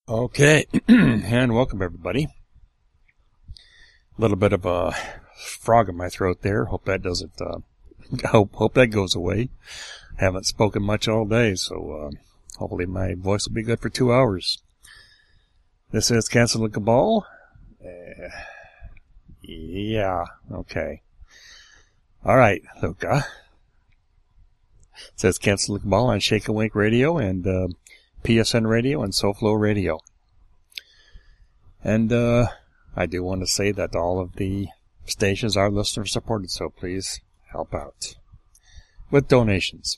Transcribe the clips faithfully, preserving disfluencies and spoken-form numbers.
Okay, and welcome everybody. A little bit of a frog in my throat there. Hope that doesn't, uh, hope, hope that goes away. Haven't spoken much all day, so, uh, hopefully my voice will be good for two hours. This is Cancel the Cabal. Uh, yeah, okay. Alright, Luca. It says Cancel the Cabal on Shake and Wake Radio and, uh, P S N Radio and SoFlo Radio. And uh, I do want to say that all of the stations are listener supported, so please help out with donations.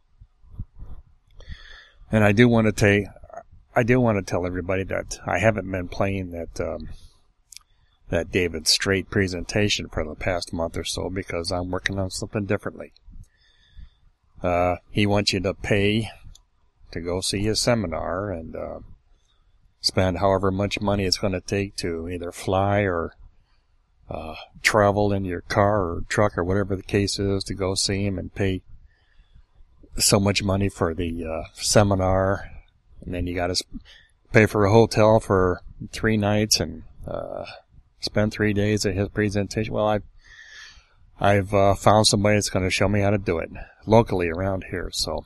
And I do want to tell I do want to tell everybody that I haven't been playing that um, that David Straight presentation for the past month or so because I'm working on something differently. Uh, he wants you to pay to go see his seminar and uh, spend however much money it's going to take to either fly or uh, travel in your car or truck or whatever the case is to go see him and pay so much money for the uh, seminar. And then you got to pay for a hotel for three nights and uh, spend three days at his presentation. Well, I've, I've uh, found somebody that's going to show me how to do it locally around here, so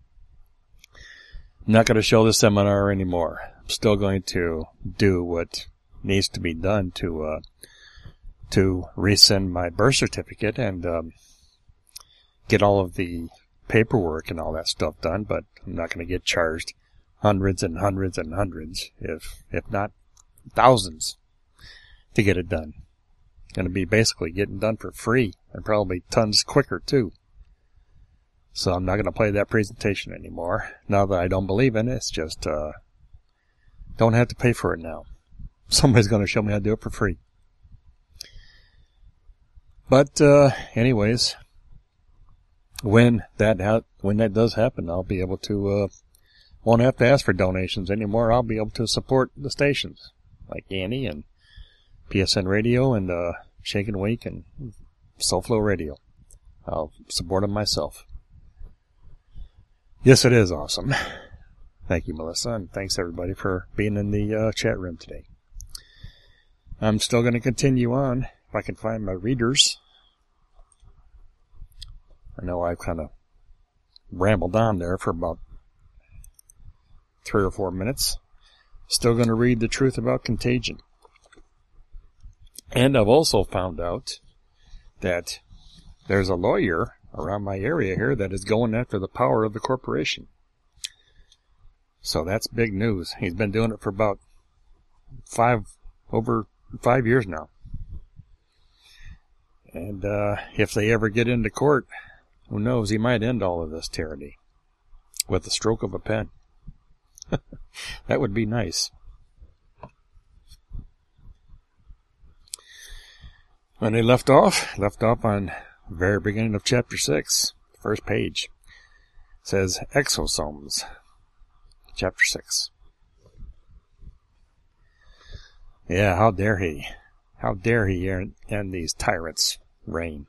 I'm not going to show the seminar anymore. I'm still going to do what needs to be done to uh, to resend my birth certificate and um, get all of the paperwork and all that stuff done, but I'm not going to get charged hundreds and hundreds and hundreds, if if not thousands, to get it done. Going to be basically getting done for free and probably tons quicker too. So I'm not going to play that presentation anymore. Now that I don't believe in it, it's just, uh, don't have to pay for it now. Somebody's going to show me how to do it for free. But, uh, anyways, when that, ha- when that does happen, I'll be able to, uh, won't have to ask for donations anymore. I'll be able to support the stations like Annie and P S N Radio and, uh, Shake and Wake and SoFlo Radio. I'll support them myself. Yes, it is awesome. Thank you, Melissa, and thanks everybody for being in the uh, chat room today. I'm still going to continue on if I can find my readers. I know I've kind of rambled on there for about three or four minutes. Still going to read The Truth About Contagion. And I've also found out that there's a lawyer around my area here that is going after the power of the corporation. So that's big news. He's been doing it for about five, over five years now. And uh, if they ever get into court, who knows, he might end all of this tyranny with the stroke of a pen. That would be nice. When they left off, left off on very beginning of chapter six, first page, it says exosomes, chapter six. Yeah, how dare he? How dare he end these tyrants' reign?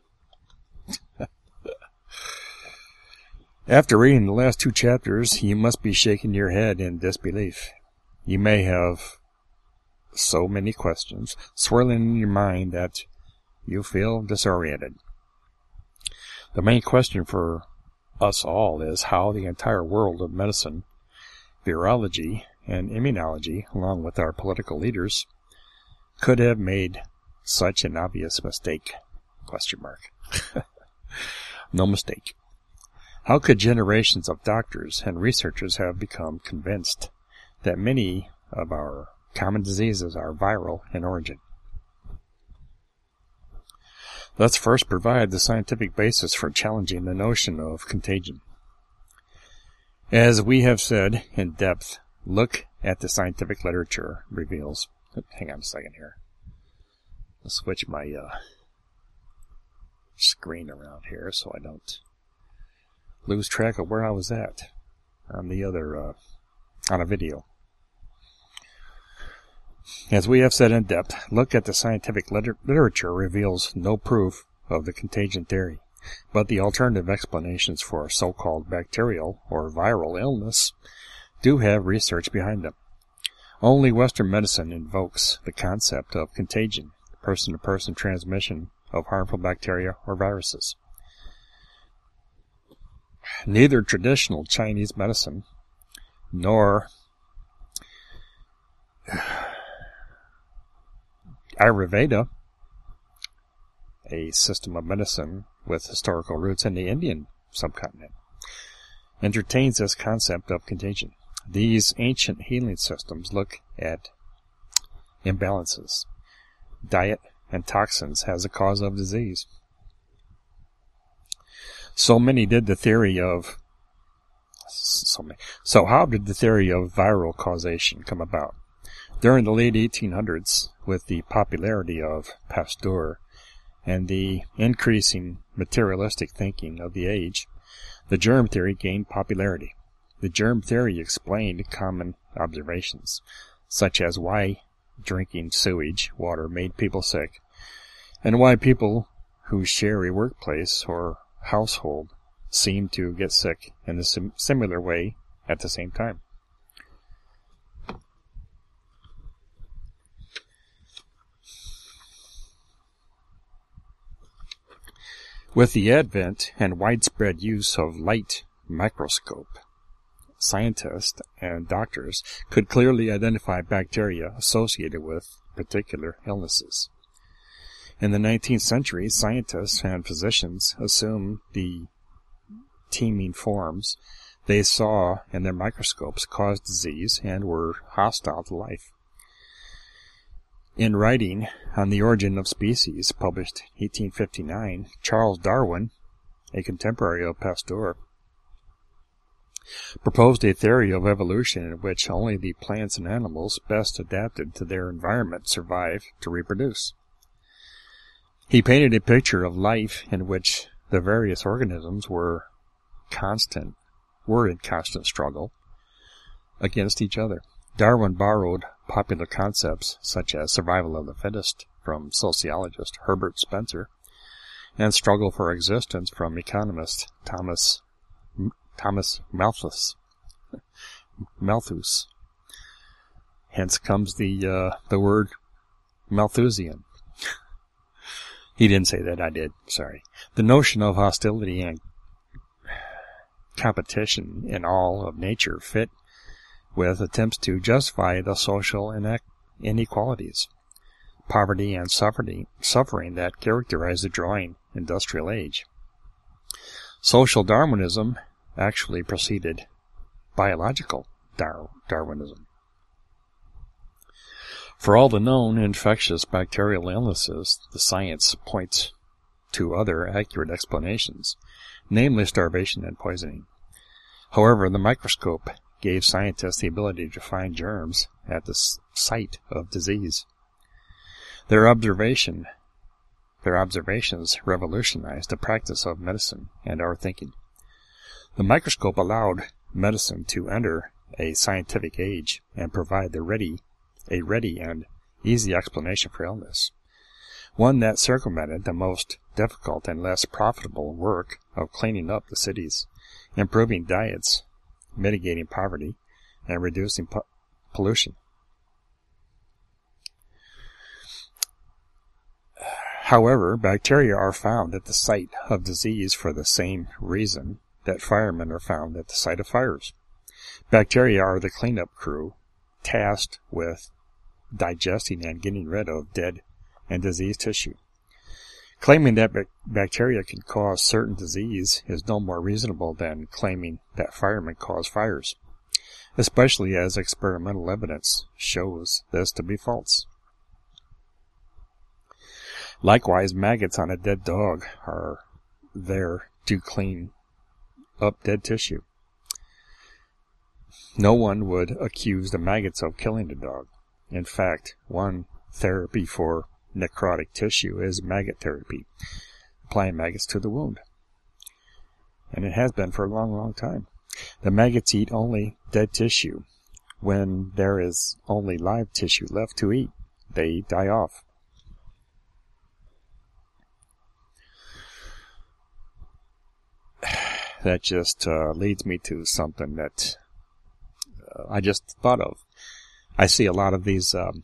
After reading the last two chapters, you must be shaking your head in disbelief. You may have so many questions swirling in your mind that you feel disoriented. The main question for us all is how the entire world of medicine, virology, and immunology, along with our political leaders, could have made such an obvious mistake. Question mark. No mistake. How could generations of doctors and researchers have become convinced that many of our common diseases are viral in origin? Let's first provide the scientific basis for challenging the notion of contagion. As we have said in depth, look at the scientific literature reveals. Hang on a second here. I'll switch my uh, screen around here so I don't lose track of where I was at on the other, uh, on a video. As we have said in depth, look at the scientific liter- literature reveals no proof of the contagion theory, but the alternative explanations for so-called bacterial or viral illness do have research behind them. Only Western medicine invokes the concept of contagion, person-to-person transmission of harmful bacteria or viruses. Neither traditional Chinese medicine nor Ayurveda, a system of medicine with historical roots in the Indian subcontinent, entertains this concept of contagion. These ancient healing systems look at imbalances, diet, and toxins as a cause of disease. So many did the theory of so many. So how did the theory of viral causation come about? During the late eighteen hundreds, with the popularity of Pasteur and the increasing materialistic thinking of the age, the germ theory gained popularity. The germ theory explained common observations, such as why drinking sewage water made people sick, and why people who share a workplace or household seem to get sick in a sim- similar way at the same time. With the advent and widespread use of light microscope, scientists and doctors could clearly identify bacteria associated with particular illnesses. In the nineteenth century, scientists and physicians assumed the teeming forms they saw in their microscopes caused disease and were hostile to life. In writing on the Origin of Species, published eighteen fifty-nine, Charles Darwin, a contemporary of Pasteur, proposed a theory of evolution in which only the plants and animals best adapted to their environment survive to reproduce. He painted a picture of life in which the various organisms were constant, were in constant struggle against each other. Darwin borrowed popular concepts such as survival of the fittest from sociologist Herbert Spencer and struggle for existence from economist Thomas Thomas Malthus. Malthus. Hence comes the uh, the word Malthusian. He didn't say that, I did. Sorry. The notion of hostility and competition in all of nature fit with attempts to justify the social inequalities, poverty, and suffering, suffering that characterize the drawing industrial age. Social Darwinism actually preceded biological Dar- Darwinism. For all the known infectious bacterial illnesses, the science points to other accurate explanations, namely starvation and poisoning. However, the microscope gave scientists the ability to find germs at the site of disease. Their observation, their observations revolutionized the practice of medicine and our thinking. The microscope allowed medicine to enter a scientific age and provide the ready, a ready and easy explanation for illness, one that circumvented the most difficult and less profitable work of cleaning up the cities, improving diets, mitigating poverty, and reducing po- pollution. However, bacteria are found at the site of disease for the same reason that firemen are found at the site of fires. Bacteria are the cleanup crew tasked with digesting and getting rid of dead and diseased tissue. Claiming that bac- bacteria can cause certain disease is no more reasonable than claiming that firemen cause fires, especially as experimental evidence shows this to be false. Likewise, maggots on a dead dog are there to clean up dead tissue. No one would accuse the maggots of killing the dog. In fact, one therapy for necrotic tissue is maggot therapy, applying maggots to the wound. And it has been for a long, long time. The maggots eat only dead tissue. When there is only live tissue left to eat, they die off. That just uh, leads me to something that uh, I just thought of. I see a lot of these um,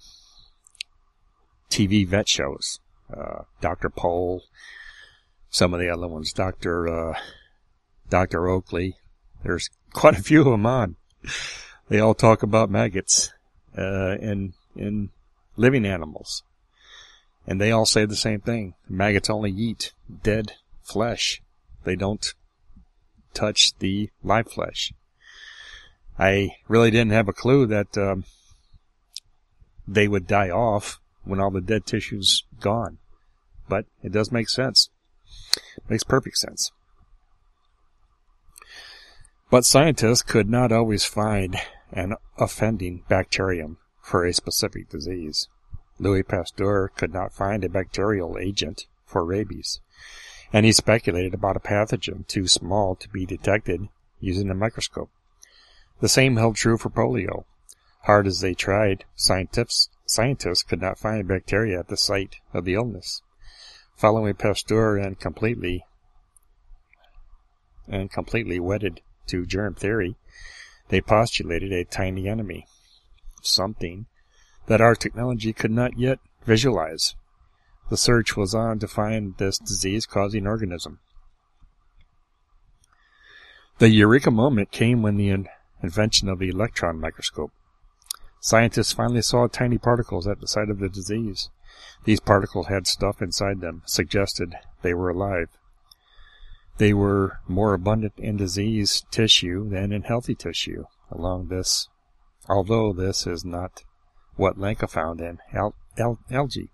T V vet shows. Uh, Doctor Pole, some of the other ones, Doctor Uh, Doctor Oakley. There's quite a few of them on. They all talk about maggots uh, in in living animals, and they all say the same thing: maggots only eat dead flesh. They don't touch the live flesh. I really didn't have a clue that um, they would die off when all the dead tissue's gone, but it does make sense. It makes perfect sense. But scientists could not always find an offending bacterium for a specific disease. Louis Pasteur could not find a bacterial agent for rabies, and he speculated about a pathogen too small to be detected using a microscope. The same held true for polio. Hard as they tried, scientists, scientists could not find bacteria at the site of the illness. Following Pasteur and completely and completely wedded to germ theory, they postulated a tiny enemy, something that our technology could not yet visualize. The search was on to find this disease-causing organism. The eureka moment came when the in- invention of the electron microscope. Scientists finally saw tiny particles at the site of the disease. These particles had stuff inside them, suggested they were alive. They were more abundant in diseased tissue than in healthy tissue, along this, although this is not what Lenka found in al- al- algae.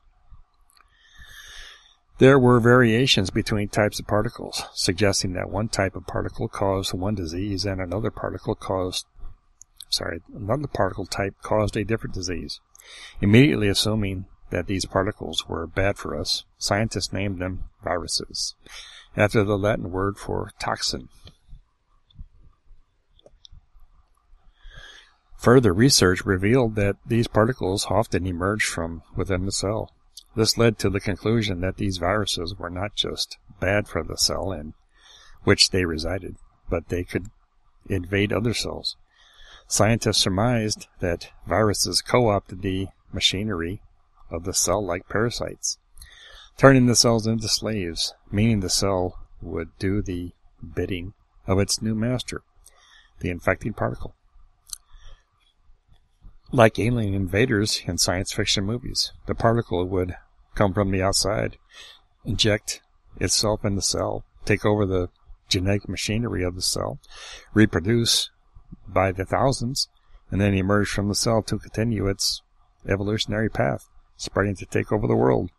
There were variations between types of particles, suggesting that one type of particle caused one disease and another particle caused, sorry, another particle type caused a different disease. Immediately assuming that these particles were bad for us, scientists named them viruses, after the Latin word for toxin. Further research revealed that these particles often emerged from within the cell. This led to the conclusion that these viruses were not just bad for the cell in which they resided, but they could invade other cells. Scientists surmised that viruses co-opted the machinery of the cell like parasites, turning the cells into slaves, meaning the cell would do the bidding of its new master, the infecting particle. Like alien invaders in science fiction movies, the particle would come from the outside, inject itself in the cell, take over the genetic machinery of the cell, reproduce by the thousands, and then emerge from the cell to continue its evolutionary path, spreading to take over the world.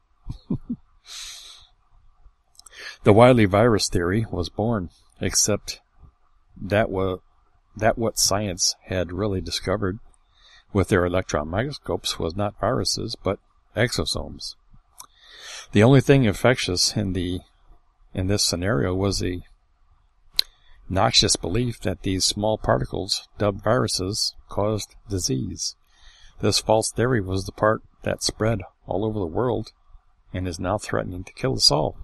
The Wiley virus theory was born, except that, wa- that what science had really discovered with their electron microscopes was not viruses, but exosomes. The only thing infectious in the in this scenario was the noxious belief that these small particles, dubbed viruses, caused disease. This false theory was the part that spread all over the world and is now threatening to kill us all.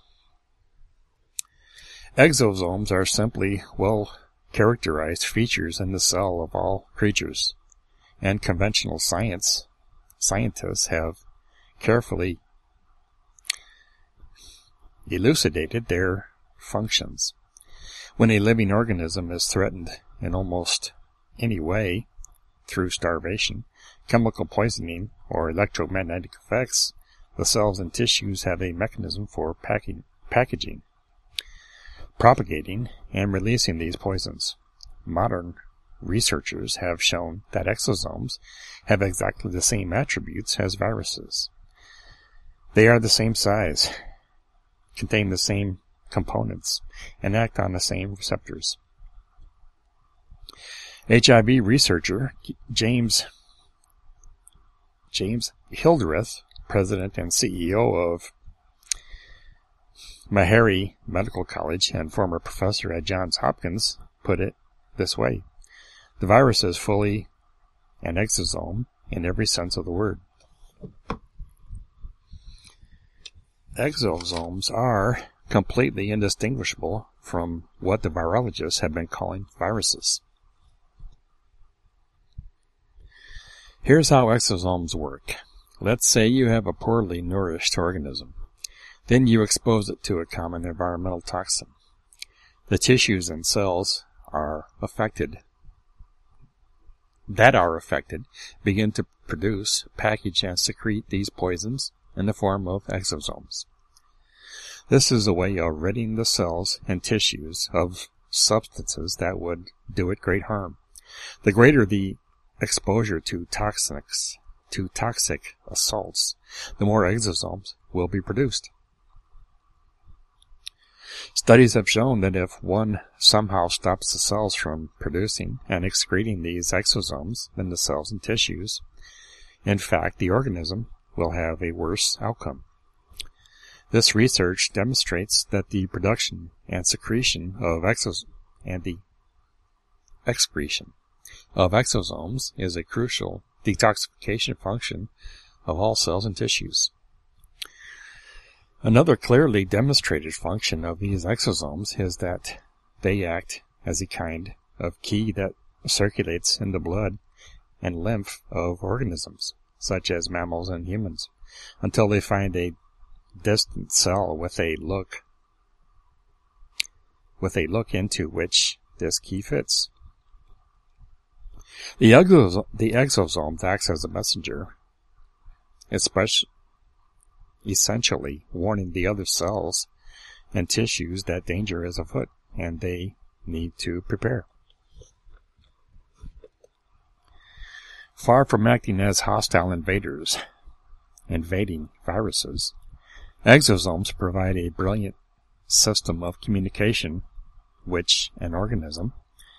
Exosomes are simply well-characterized features in the cell of all creatures, and conventional science scientists have carefully elucidated their functions. When a living organism is threatened in almost any way, through starvation, chemical poisoning, or electromagnetic effects, the cells and tissues have a mechanism for packing, packaging, propagating, and releasing these poisons. Modern researchers have shown that exosomes have exactly the same attributes as viruses. They are the same size, contain the same components, and act on the same receptors. H I V researcher James James Hildreth, president and C E O of Meharry Medical College and former professor at Johns Hopkins, put it this way: the virus is fully an exosome in every sense of the word. Exosomes are completely indistinguishable from what the virologists have been calling viruses. Here's how exosomes work. Let's say you have a poorly nourished organism. Then you expose it to a common environmental toxin. The tissues and cells are affected, that are affected begin to produce, package, and secrete these poisons in the form of exosomes. This is a way of ridding the cells and tissues of substances that would do it great harm. The greater the exposure to toxics, to toxic assaults, the more exosomes will be produced. Studies have shown that if one somehow stops the cells from producing and excreting these exosomes in the cells and tissues, in fact, the organism will have a worse outcome. This research demonstrates that the production and secretion of exosomes and the excretion of exosomes is a crucial detoxification function of all cells and tissues. Another clearly demonstrated function of these exosomes is that they act as a kind of key that circulates in the blood and lymph of organisms, such as mammals and humans, until they find a distant cell with a look with a look into which this key fits. The, exos- the exosome acts as a messenger, especially essentially warning the other cells and tissues that danger is afoot and they need to prepare. Far from acting as hostile invaders, invading viruses, exosomes provide a brilliant system of communication which an organism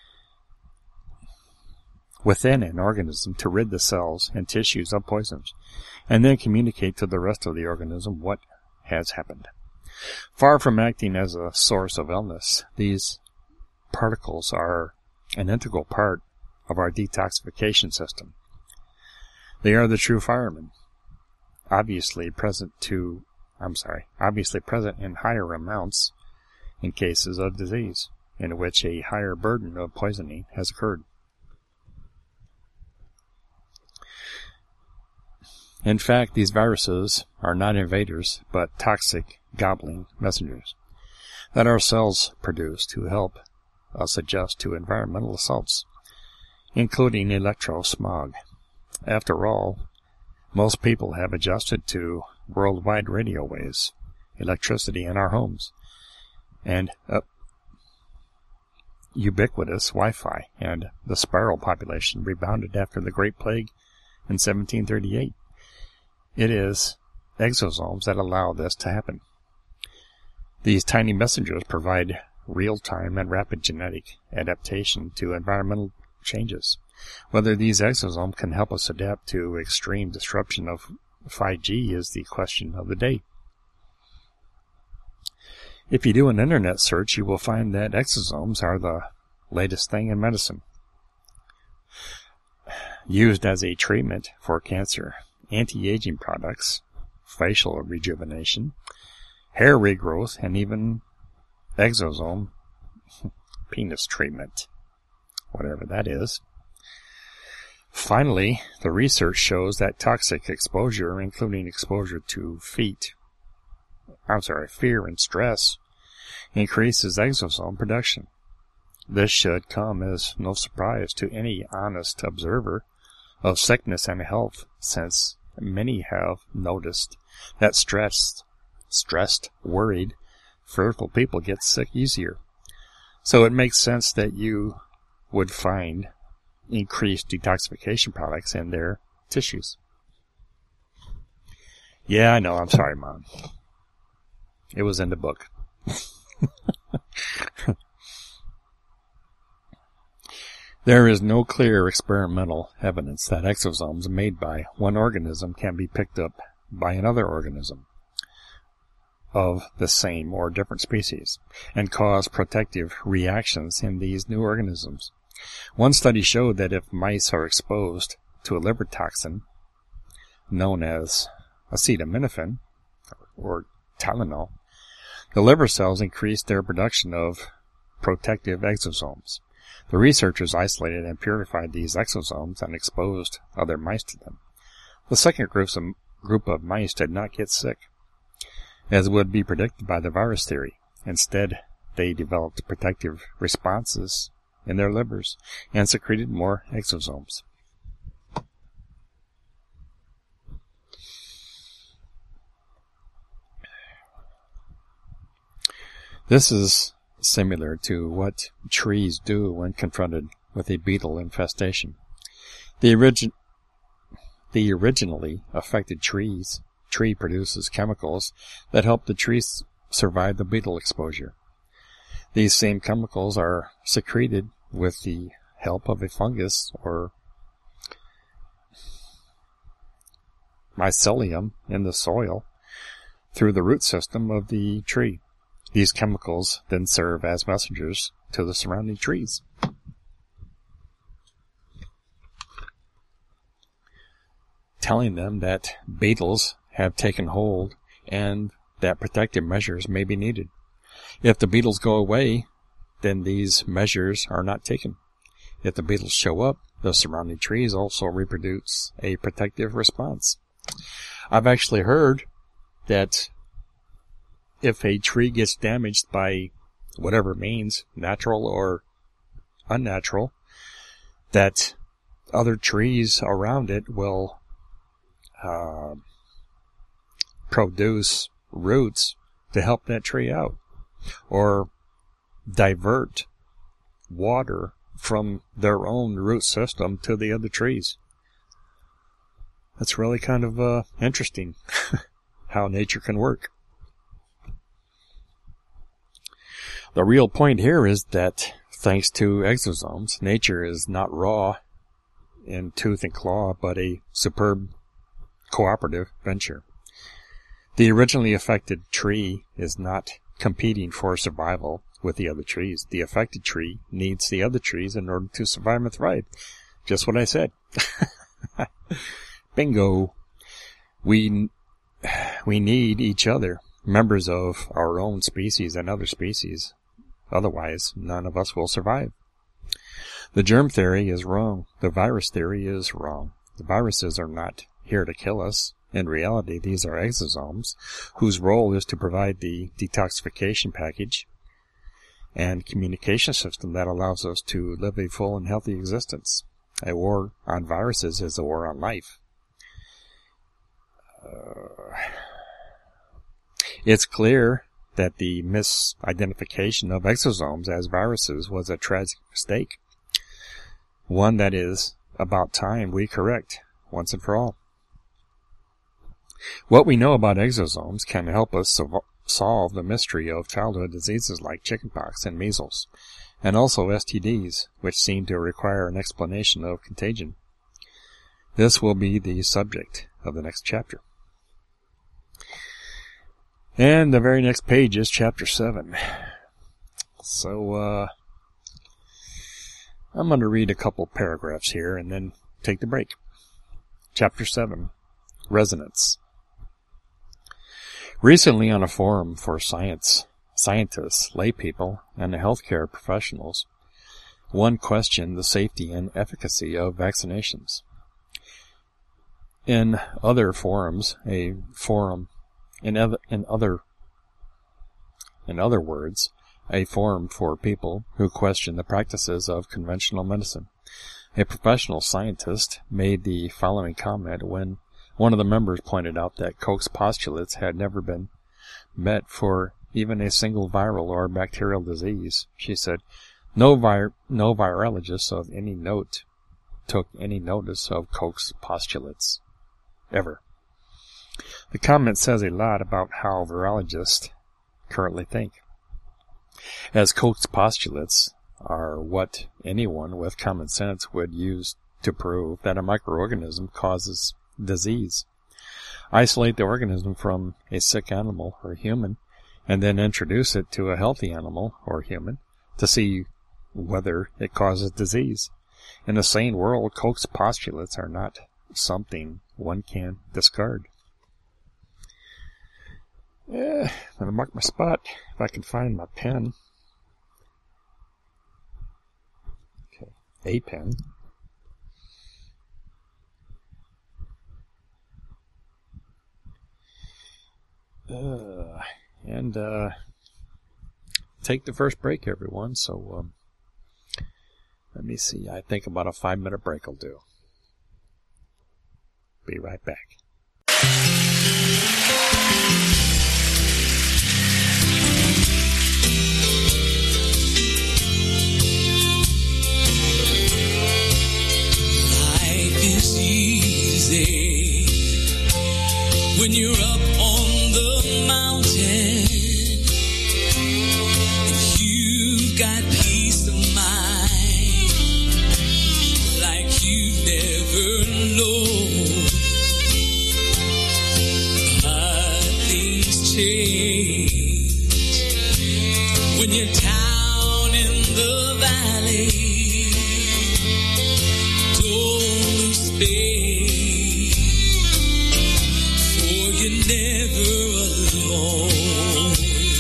within an organism to rid the cells and tissues of poisons, and then communicate to the rest of the organism what has happened. Far from acting as a source of illness, these particles are an integral part of our detoxification system. They are the true firemen, obviously present to, I'm sorry, obviously present in higher amounts in cases of disease, in which a higher burden of poisoning has occurred. In fact, these viruses are not invaders, but toxic, gobbling messengers that our cells produce to help us adjust to environmental assaults, including electrosmog. After all, most people have adjusted to worldwide radio waves, electricity in our homes, and uh, ubiquitous Wi-Fi, and the sparrow population rebounded after the Great Plague in seventeen thirty-eight. It is exosomes that allow this to happen. These tiny messengers provide real-time and rapid genetic adaptation to environmental changes. Whether these exosomes can help us adapt to extreme disruption of five G is the question of the day. If you do an internet search, you will find that exosomes are the latest thing in medicine, used as a treatment for cancer, anti-aging products, facial rejuvenation, hair regrowth, and even exosome penis treatment, whatever that is. Finally, the research shows that toxic exposure, including exposure to feet, I'm sorry, fear and stress, increases exosome production. This should come as no surprise to any honest observer of sickness and health, since many have noticed that stressed, stressed, worried, fearful people get sick easier. So it makes sense that you would find increased detoxification products in their tissues. Yeah, I know. I'm sorry, Mom. It was in the book. There is no clear experimental evidence that exosomes made by one organism can be picked up by another organism of the same or different species and cause protective reactions in these new organisms. One study showed that if mice are exposed to a liver toxin known as acetaminophen or Tylenol, the liver cells increase their production of protective exosomes. The researchers isolated and purified these exosomes and exposed other mice to them. The second group of, group of mice did not get sick, as would be predicted by the virus theory. Instead, they developed protective responses in their livers and secreted more exosomes. This is similar to what trees do when confronted with a beetle infestation. The, origin- the originally affected trees tree produces chemicals that help the tree survive the beetle exposure. These same chemicals are secreted with the help of a fungus or mycelium in the soil through the root system of the tree. These chemicals then serve as messengers to the surrounding trees. Telling them that beetles have taken hold and that protective measures may be needed. If the beetles go away, then these measures are not taken. If the beetles show up, the surrounding trees also reproduce a protective response. I've actually heard that if a tree gets damaged by whatever means, natural or unnatural, that other trees around it will uh, produce roots to help that tree out, or divert water from their own root system to the other trees. That's really kind of uh, interesting how nature can work. The real point here is that thanks to exosomes, nature is not raw in tooth and claw, but a superb cooperative venture. The originally affected tree is not competing for survival with the other trees. The affected tree needs the other trees in order to survive and thrive. Just what I said. Bingo. We, we need each other, members of our own species and other species. Otherwise, none of us will survive. The germ theory is wrong. The virus theory is wrong. The viruses are not here to kill us. In reality, these are exosomes whose role is to provide the detoxification package and communication system that allows us to live a full and healthy existence. A war on viruses is a war on life. Uh, it's clear that the misidentification of exosomes as viruses was a tragic mistake. One that is about time we correct once and for all. What we know about exosomes can help us sol- solve the mystery of childhood diseases like chickenpox and measles, and also S T Ds, which seem to require an explanation of contagion. This will be the subject of the next chapter. And the very next page is chapter seven. So, uh, I'm going to read a couple paragraphs here and then take the break. Chapter seven, Resonance. Recently on a forum for science, scientists, laypeople, and healthcare professionals, one questioned the safety and efficacy of vaccinations. In other forums, a forum In other, in other, in other words, a forum for people who question the practices of conventional medicine. A professional scientist made the following comment when one of the members pointed out that Koch's postulates had never been met for even a single viral or bacterial disease. She said, no, vir- no virologist of any note took any notice of Koch's postulates. Ever. The comment says a lot about how virologists currently think, as Koch's postulates are what anyone with common sense would use to prove that a microorganism causes disease. Isolate the organism from a sick animal or human, and then introduce it to a healthy animal or human to see whether it causes disease. In a sane world, Koch's postulates are not something one can discard. Yeah, I'm going to mark my spot if I can find my pen. a pen. Uh, and uh, take the first break, everyone. So um, let me see. I think about a five-minute break will do. Be right back. Life is easy when you're up on the mountain. If you've got peace of mind like you've never known. But things change when you're down in the valley. Don't lose faith, for you're never alone.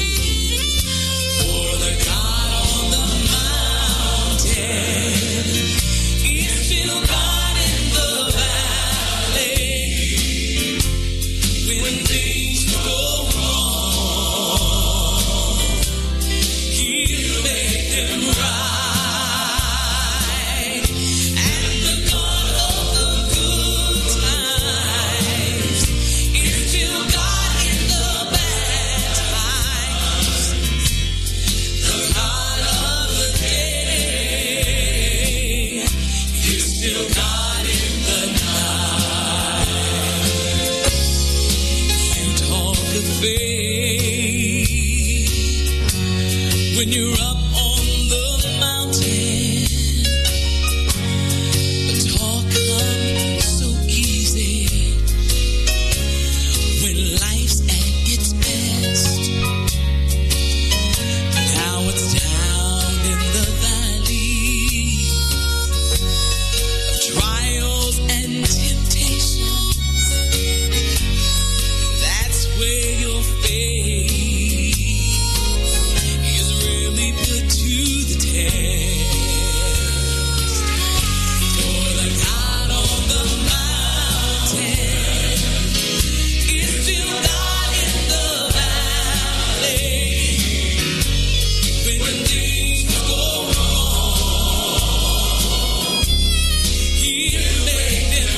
For the God on the mountain is still God in the valley. When things go wrong, He'll make them right. And the God of the good times is still God in the bad times. The God of the day is still God in the night. You talk of faith when you're up on the mountain. But talk comes so easy when life's at its best. Now it's down in the valley of trials and temptations. That's where your faith is really put to the test. For the God on the mountain is still God in the valley. When things go wrong, He'll make them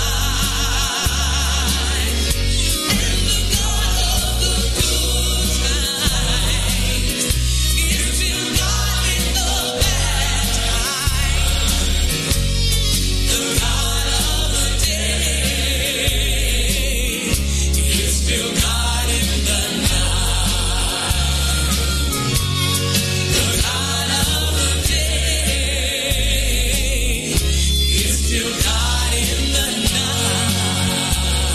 right. And the God of the good times is still God in the bad times. The God of the day is still God in the night. The God of the day is still God in the night.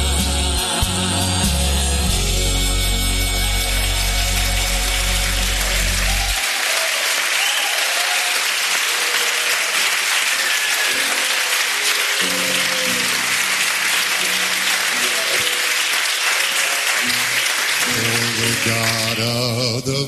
The God of the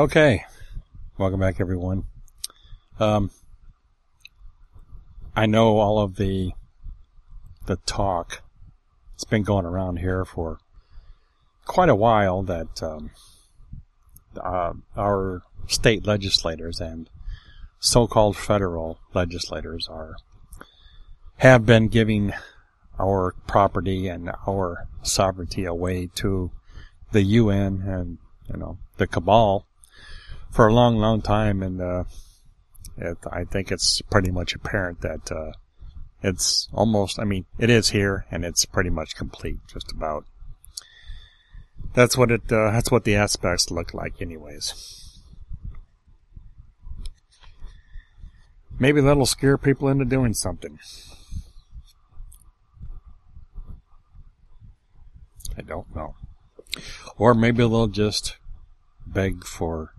Okay, welcome back, everyone. Um, I know all of the the talk that's been going around here for quite a while that um, uh, our state legislators and so-called federal legislators are have been giving our property and our sovereignty away to the U N and, you know, the cabal for a long, long time, and uh, it, I think it's pretty much apparent that uh, it's almost, I mean, it is here, and it's pretty much complete, just about. That's what it. Uh, that's what the aspects look like, anyways. Maybe that'll scare people into doing something. I don't know. Or maybe they'll just beg for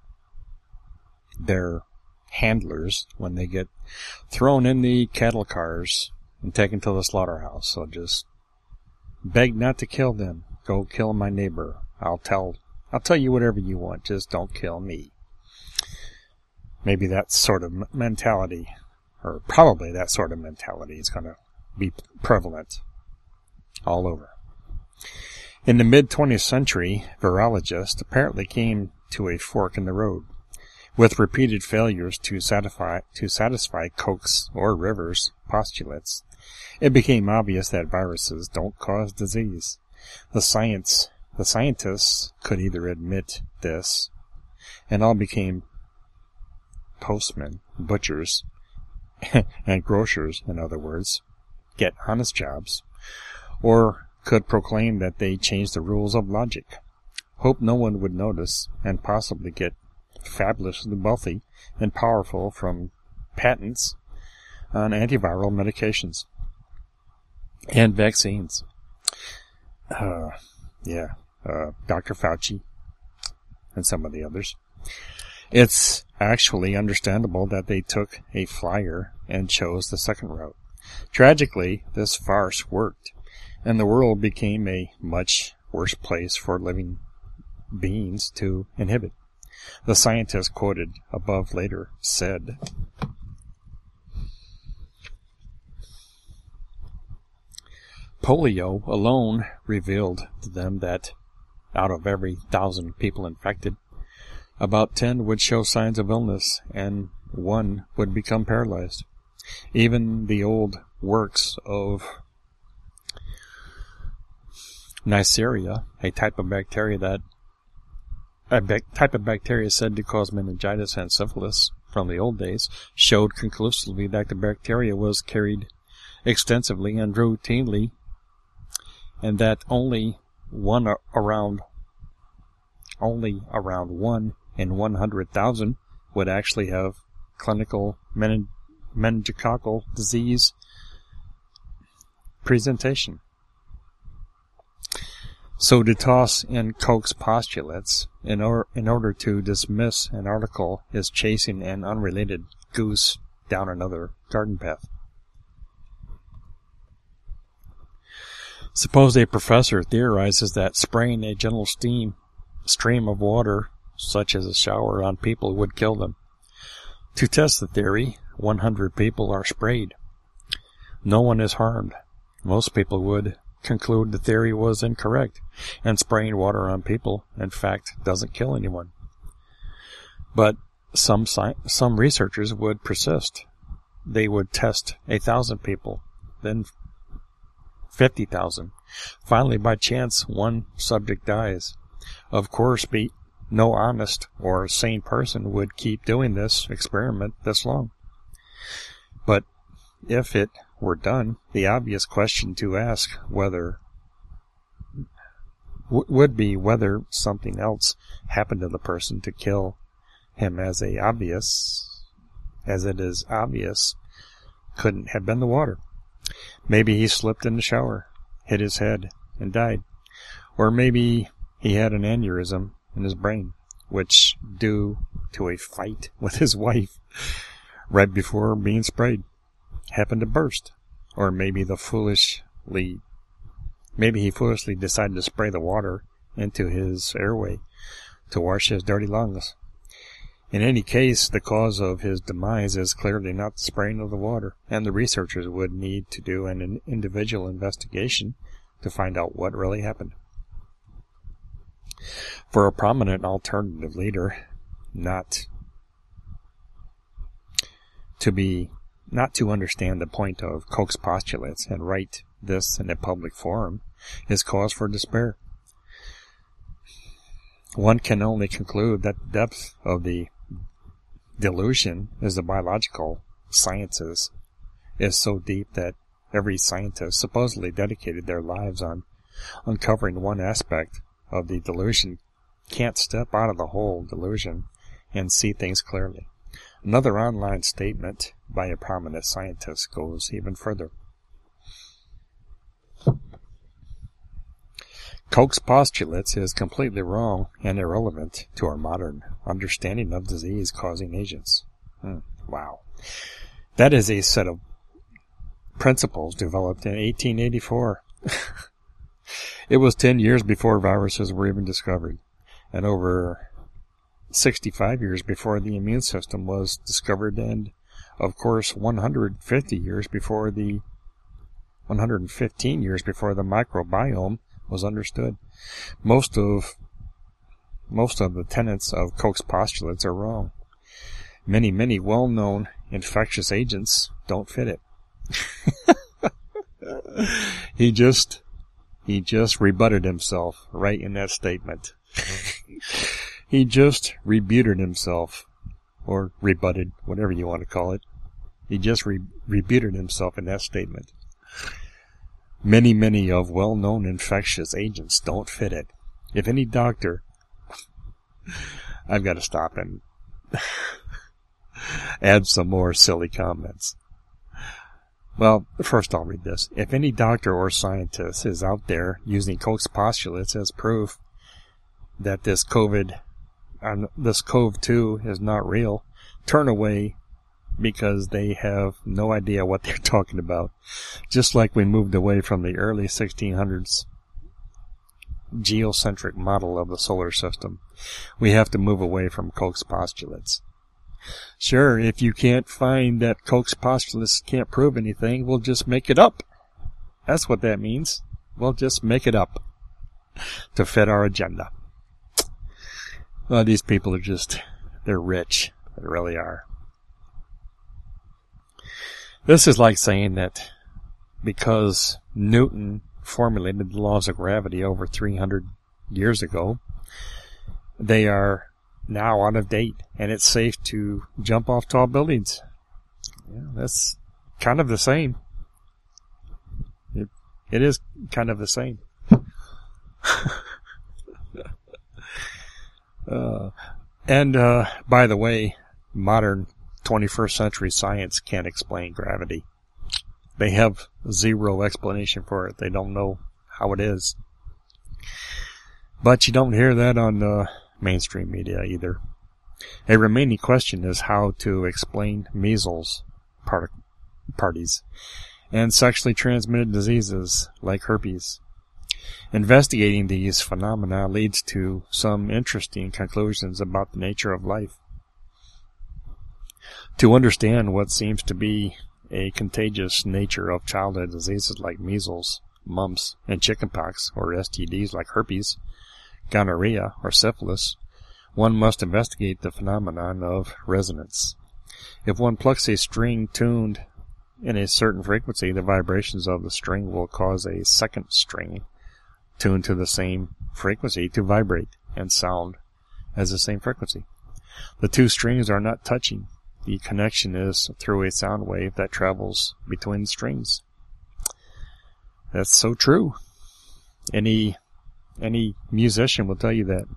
their handlers when they get thrown in the cattle cars and taken to the slaughterhouse. So just beg not to kill them. Go kill my neighbor. I'll tell, I'll tell you whatever you want. Just don't kill me. Maybe that sort of mentality, or probably that sort of mentality, is going to be prevalent all over. In the mid-twentieth century, virologists apparently came to a fork in the road. With repeated failures to satisfy, to satisfy Koch's or Rivers' postulates, it became obvious that viruses don't cause disease. The science, the scientists could either admit this, and all became postmen, butchers, and grocers, in other words, get honest jobs, or could proclaim that they changed the rules of logic, hope no one would notice, and possibly get fabulously wealthy and powerful from patents on antiviral medications and vaccines. Uh, yeah, uh, Doctor Fauci and some of the others. It's actually understandable that they took a flyer and chose the second route. Tragically, this farce worked, and the world became a much worse place for living beings to inhabit. The scientist quoted above later said, polio alone revealed to them that out of every thousand people infected, about ten would show signs of illness, and one would become paralyzed. Even the old works of Neisseria, a type of bacteria that a ba- type of bacteria said to cause meningitis and syphilis from the old days, showed conclusively that the bacteria was carried extensively and routinely, and that only one around only around one in one hundred thousand would actually have clinical mening- meningococcal disease presentation. So to toss in Koch's postulates in, or, in order to dismiss an article is chasing an unrelated goose down another garden path. Suppose a professor theorizes that spraying a gentle steam stream of water, such as a shower, on people would kill them. To test the theory, one hundred people are sprayed. No one is harmed. Most people would conclude the theory was incorrect, and spraying water on people, in fact, doesn't kill anyone. But some sci- some researchers would persist. They would test a thousand people, then fifty thousand. Finally, by chance, one subject dies. Of course, be no honest or sane person would keep doing this experiment this long. But if it were done, the obvious question to ask whether w- would be whether something else happened to the person to kill him, as a obvious as it is obvious couldn't have been the water. Maybe he slipped in the shower, hit his head, and died. Or maybe he had an aneurysm in his brain, which, due to a fight with his wife right before being sprayed, happened to burst. Or maybe the foolishly, maybe he foolishly decided to spray the water into his airway to wash his dirty lungs. In any case, the cause of his demise is clearly not the spraying of the water, and the researchers would need to do an individual investigation to find out what really happened. For a prominent alternative leader, not to be, not to understand the point of Koch's postulates and write this in a public forum is cause for despair. One can only conclude that the depth of the delusion is the biological sciences is so deep that every scientist supposedly dedicated their lives on uncovering one aspect of the delusion can't step out of the whole delusion and see things clearly. Another online statement by a prominent scientist goes even further. Koch's postulates is completely wrong and irrelevant to our modern understanding of disease-causing agents. Hmm, wow. That is a set of principles developed in eighteen eighty-four. It was ten years before viruses were even discovered, and over sixty-five years before the immune system was discovered, and, of course, one hundred fifty years before the, one hundred fifteen years before the microbiome was understood. Most of most of the tenets of Koch's postulates are wrong. Many, many well-known infectious agents don't fit it. he just he just rebutted himself right in that statement. He just rebutted himself, or rebutted, whatever you want to call it. He just re- rebutted himself in that statement. Many, many of well-known infectious agents don't fit it. If any doctor... I've got to stop and add some more silly comments. Well, first I'll read this. If any doctor or scientist is out there using Koch's postulates as proof that this COVID, um, this cove two is not real, turn away, because they have no idea what they're talking about. Just like we moved away from the early sixteen hundreds geocentric model of the solar system, we have to move away from Koch's postulates. Sure, if you can't find that Koch's postulates can't prove anything, we'll just make it up. That's what that means. We'll just make it up to fit our agenda. Well, these people are just, they're rich. They really are. This is like saying that because Newton formulated the laws of gravity over three hundred years ago, they are now out of date, and it's safe to jump off tall buildings. Yeah, that's kind of the same. It, it is kind of the same. uh, and, uh, by the way, modern twenty-first century science can't explain gravity. They have zero explanation for it. They don't know how it is. But you don't hear that on uh, mainstream media either. A remaining question is how to explain measles part- parties and sexually transmitted diseases like herpes. Investigating these phenomena leads to some interesting conclusions about the nature of life. To understand what seems to be a contagious nature of childhood diseases like measles, mumps, and chickenpox, or S T Ds like herpes, gonorrhea, or syphilis, one must investigate the phenomenon of resonance. If one plucks a string tuned in a certain frequency, the vibrations of the string will cause a second string tuned to the same frequency to vibrate and sound as the same frequency. The two strings are not touching. The connection is through a sound wave that travels between the strings. That's so true. Any any musician will tell you that.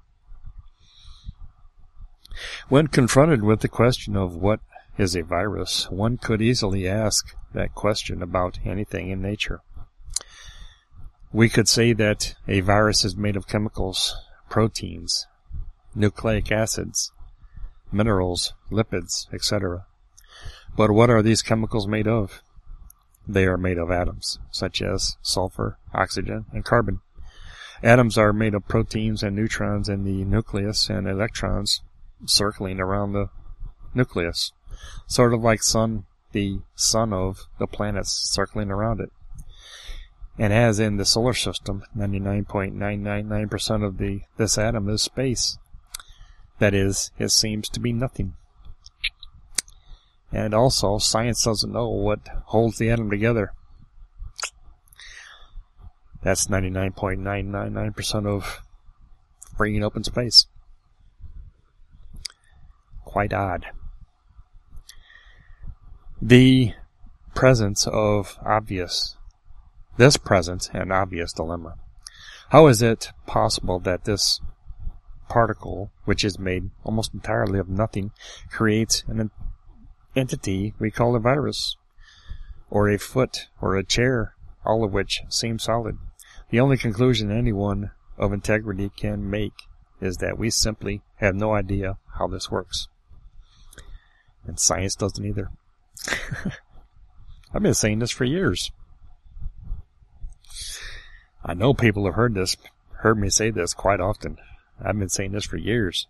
When confronted with the question of what is a virus, one could easily ask that question about anything in nature. We could say that a virus is made of chemicals, proteins, nucleic acids, minerals, lipids, et cetera. But what are these chemicals made of? They are made of atoms, such as sulfur, oxygen, and carbon. Atoms are made of proteins and neutrons in the nucleus and electrons circling around the nucleus, sort of like sun, the sun of the planets circling around it. And as in the solar system, ninety-nine point nine nine nine percent of the this atom is space. That is, it seems to be nothing. And also, science doesn't know what holds the atom together. That's ninety-nine point nine nine nine percent of free and open space. Quite odd. The presence of obvious, this present and obvious dilemma. How is it possible that this particle, which is made almost entirely of nothing, creates an entity we call a virus, or a foot, or a chair, all of which seem solid? The only conclusion anyone of integrity can make is that we simply have no idea how this works. And science doesn't either. I've been saying this for years. I know people have heard this, heard me say this quite often. I've been saying this for years.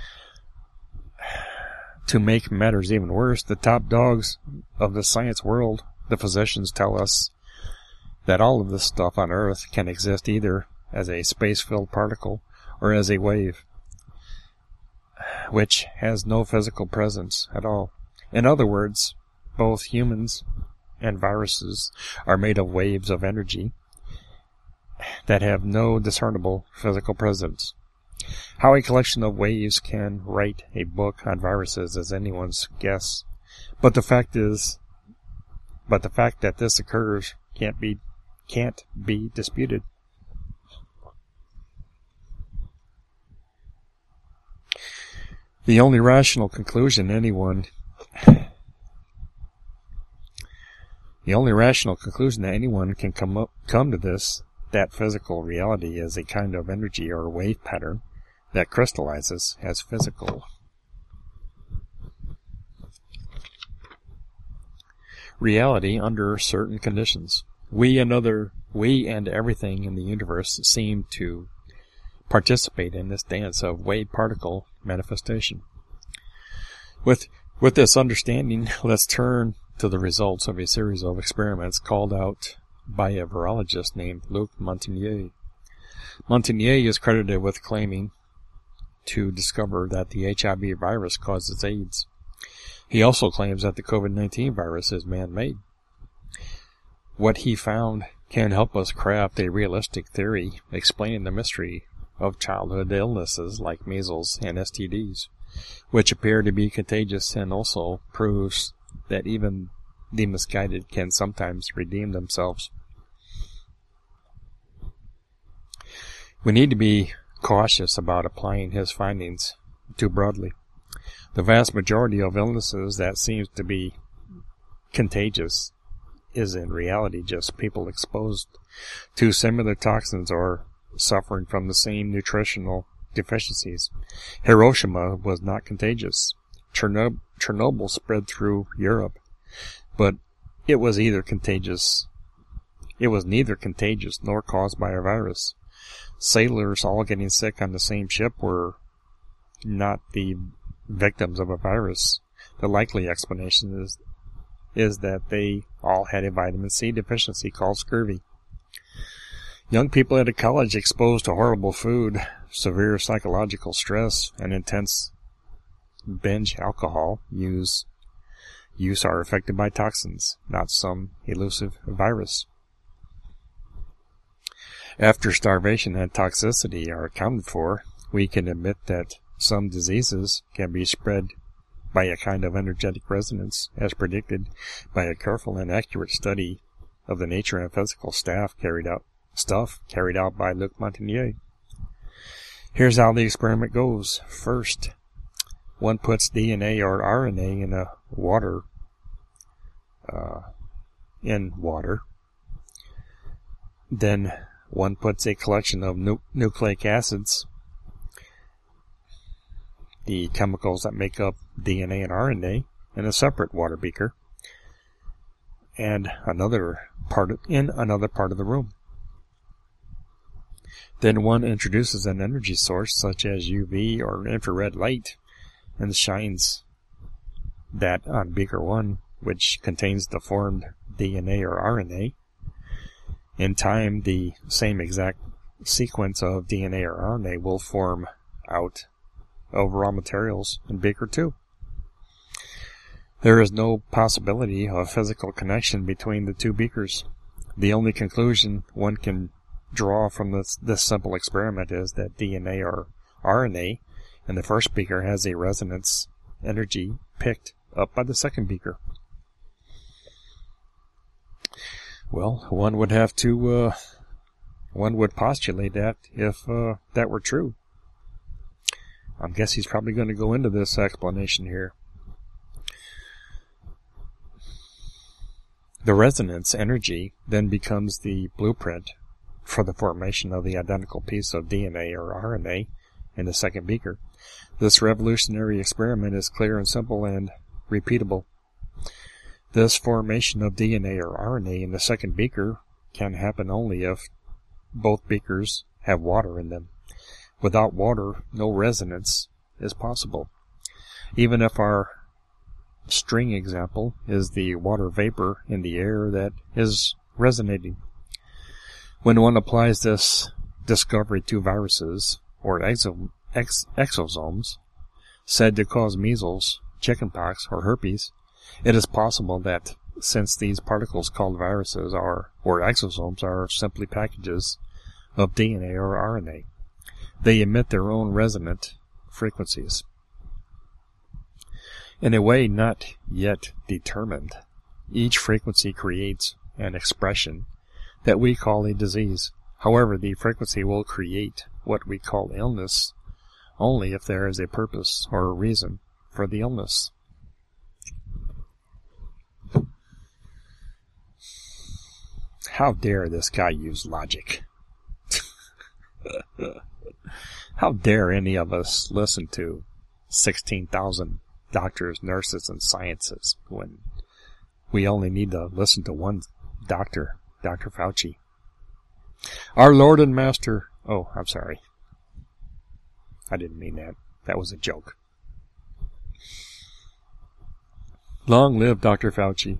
To make matters even worse, the top dogs of the science world, the physicians, tell us that all of this stuff on Earth can exist either as a space-filled particle or as a wave, which has no physical presence at all. In other words, both humans and viruses are made of waves of energy that have no discernible physical presence. How a collection of waves can write a book on viruses is anyone's guess, but the fact is, but the fact that this occurs can't be can't be disputed. The only rational conclusion anyone the only rational conclusion that anyone can come up, come to this, that physical reality is a kind of energy or wave pattern that crystallizes as physical. Reality under certain conditions. We and other, we and everything in the universe seem to participate in this dance of wave-particle manifestation. With with this understanding, let's turn to the results of a series of experiments called out by a virologist named Luc Montagnier. Montagnier is credited with claiming to discover that the H I V virus causes AIDS. He also claims that the COVID nineteen virus is man-made. What he found can help us craft a realistic theory explaining the mystery of childhood illnesses like measles and S T Ds, which appear to be contagious, and also proves that even the misguided can sometimes redeem themselves. We need to be cautious about applying his findings too broadly. The vast majority of illnesses that seems to be contagious is in reality just people exposed to similar toxins or suffering from the same nutritional deficiencies. Hiroshima was not contagious. Chernob- Chernobyl spread through Europe, but it was either contagious. It was neither contagious nor caused by a virus. Sailors all getting sick on the same ship were not the victims of a virus. The likely explanation is is that they all had a vitamin C deficiency called scurvy. Young people at a college exposed to horrible food, severe psychological stress, and intense binge alcohol use use are affected by toxins, not some elusive virus. After starvation and toxicity are accounted for, we can admit that some diseases can be spread by a kind of energetic resonance, as predicted by a careful and accurate study of the nature and physical staff carried out stuff carried out by Luc Montagnier. Here's how the experiment goes. First, one puts D N A or R N A in a water, uh, in water. Then one puts a collection of nu- nucleic acids, the chemicals that make up D N A and R N A, in a separate water beaker, and another part of, in another part of the room. Then one introduces an energy source such as U V or infrared light and shines that on beaker one, which contains the formed D N A or R N A. In time, the same exact sequence of D N A or R N A will form out of raw materials in beaker two. There is no possibility of physical connection between the two beakers. The only conclusion one can draw from this, this simple experiment is that D N A or R N A in the first beaker has a resonance energy picked up by the second beaker. Well, one would have to, uh, one would postulate that if uh, that were true. I guess he's probably going to go into this explanation here. The resonance energy then becomes the blueprint for the formation of the identical piece of D N A or R N A in the second beaker. This revolutionary experiment is clear and simple and repeatable. This formation of D N A or R N A in the second beaker can happen only if both beakers have water in them. Without water, no resonance is possible. Even if our string example is the water vapor in the air that is resonating. When one applies this discovery to viruses or exo- ex- exosomes said to cause measles, chickenpox, or herpes, it is possible that since these particles called viruses are, or exosomes are simply packages of D N A or R N A, they emit their own resonant frequencies. In a way not yet determined, each frequency creates an expression that we call a disease. However, the frequency will create what we call illness only if there is a purpose or a reason for the illness. How dare this guy use logic? How dare any of us listen to sixteen thousand doctors, nurses, and scientists when we only need to listen to one doctor, Doctor Fauci. Our Lord and Master... Oh, I'm sorry. I didn't mean that. That was a joke. Long live Doctor Fauci.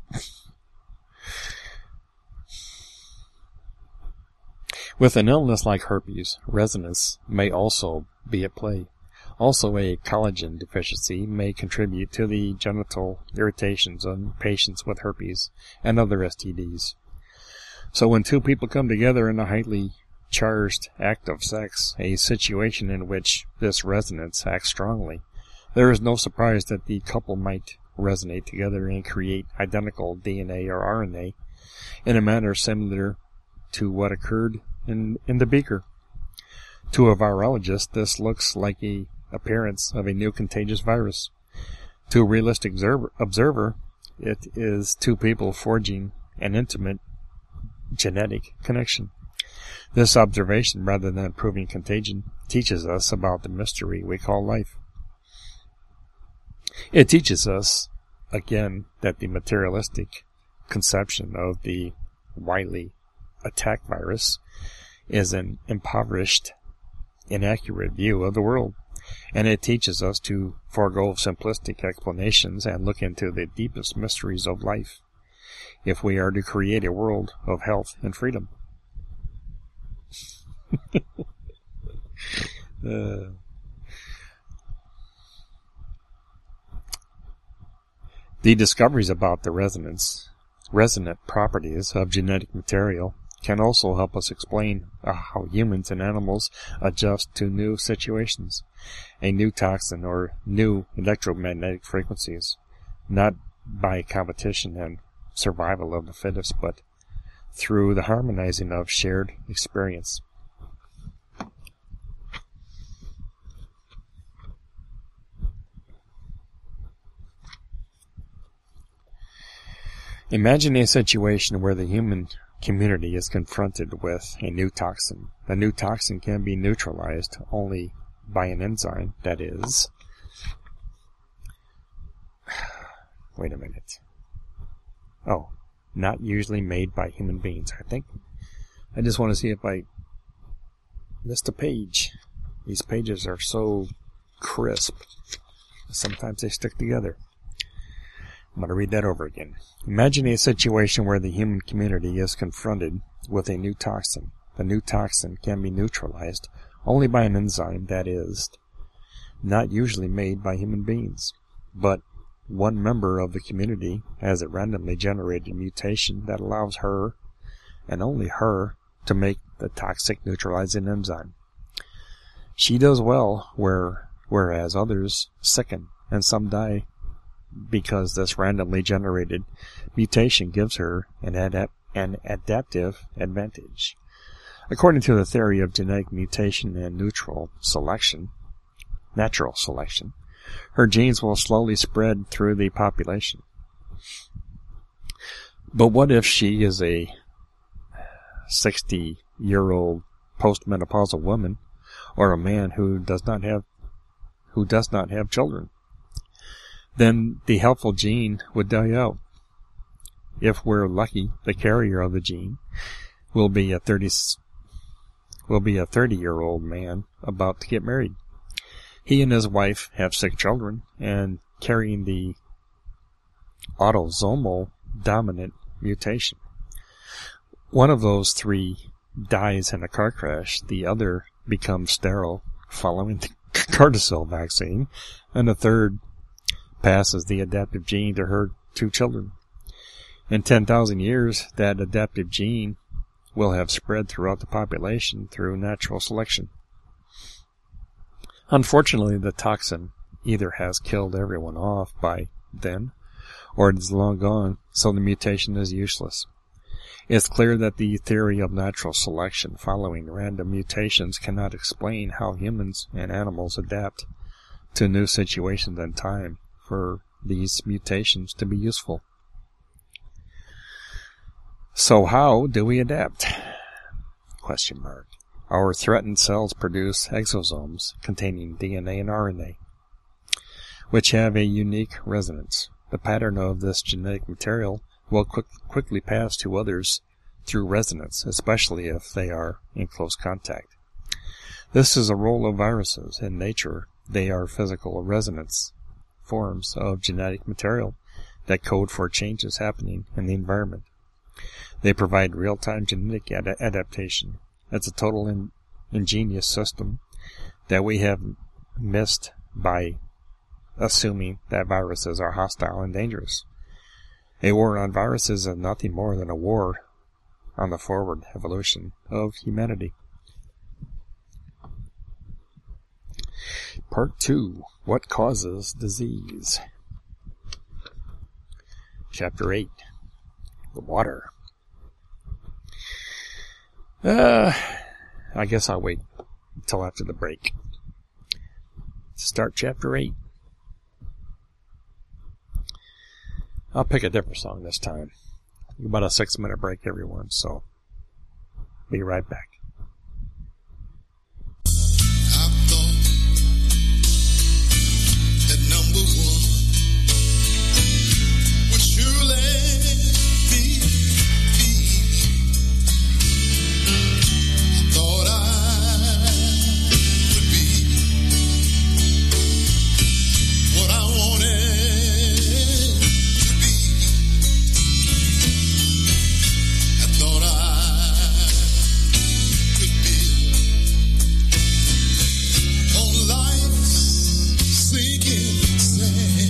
With an illness like herpes, resonance may also be at play. Also, a collagen deficiency may contribute to the genital irritations on patients with herpes and other S T Ds. So when two people come together in a highly charged act of sex, a situation in which this resonance acts strongly, there is no surprise that the couple might resonate together and create identical D N A or R N A in a manner similar to what occurred in, in the beaker. To a virologist, this looks like a appearance of a new contagious virus. To a realistic observer, observer, it is two people forging an intimate genetic connection. This observation, rather than proving contagion, teaches us about the mystery we call life. It teaches us, again, that the materialistic conception of the widely attacked virus is an impoverished, inaccurate view of the world. And it teaches us to forego simplistic explanations and look into the deepest mysteries of life if we are to create a world of health and freedom. uh. The discoveries about the resonance, resonant properties of genetic material can also help us explain uh, how humans and animals adjust to new situations, a new toxin or new electromagnetic frequencies, not by competition and survival of the fittest, but through the harmonizing of shared experience. Imagine a situation where the human community is confronted with a new toxin. The new toxin can be neutralized only by an enzyme that is... Wait a minute. Oh, not usually made by human beings. I think I just want to see if I missed a page. These pages are so crisp. Sometimes they stick together. I'm going to read that over again. Imagine a situation where the human community is confronted with a new toxin. The new toxin can be neutralized only by an enzyme that is not usually made by human beings, but one member of the community has a randomly generated mutation that allows her, and only her, to make the toxic neutralizing enzyme. She does well, where, whereas others sicken, and some die because this randomly generated mutation gives her an, adap- an adaptive advantage. According to the theory of genetic mutation and neutral selection, natural selection, her genes will slowly spread through the population. But what if she is a sixty-year-old postmenopausal woman, or a man who does not have who does not have children? Then the helpful gene would die out. If we're lucky, the carrier of the gene will be a thirty will be a thirty-year-old man about to get married. He and his wife have six children, and carrying the autosomal dominant mutation. One of those three dies in a car crash, the other becomes sterile following the Gardasil vaccine, and the third passes the adaptive gene to her two children. In ten thousand years, that adaptive gene will have spread throughout the population through natural selection. Unfortunately, the toxin either has killed everyone off by then, or it is long gone, so the mutation is useless. It's clear that the theory of natural selection following random mutations cannot explain how humans and animals adapt to new situations in time for these mutations to be useful. So how do we adapt? Question mark. Our threatened cells produce exosomes containing D N A and R N A, which have a unique resonance. The pattern of this genetic material will quick, quickly pass to others through resonance, especially if they are in close contact. This is a role of viruses. In nature, they are physical resonance forms of genetic material that code for changes happening in the environment. They provide real-time genetic ad- adaptation. It's a total in- ingenious system that we have missed by assuming that viruses are hostile and dangerous. A war on viruses is nothing more than a war on the forward evolution of humanity. Part two. What causes disease? Chapter eight. The water. Uh, I guess I'll wait until after the break. Start chapter eight. I'll pick a different song this time. About a six minute break, everyone, so be right back. I thought that number one would surely be me. I thought I would be what I wanted. Sinking sand.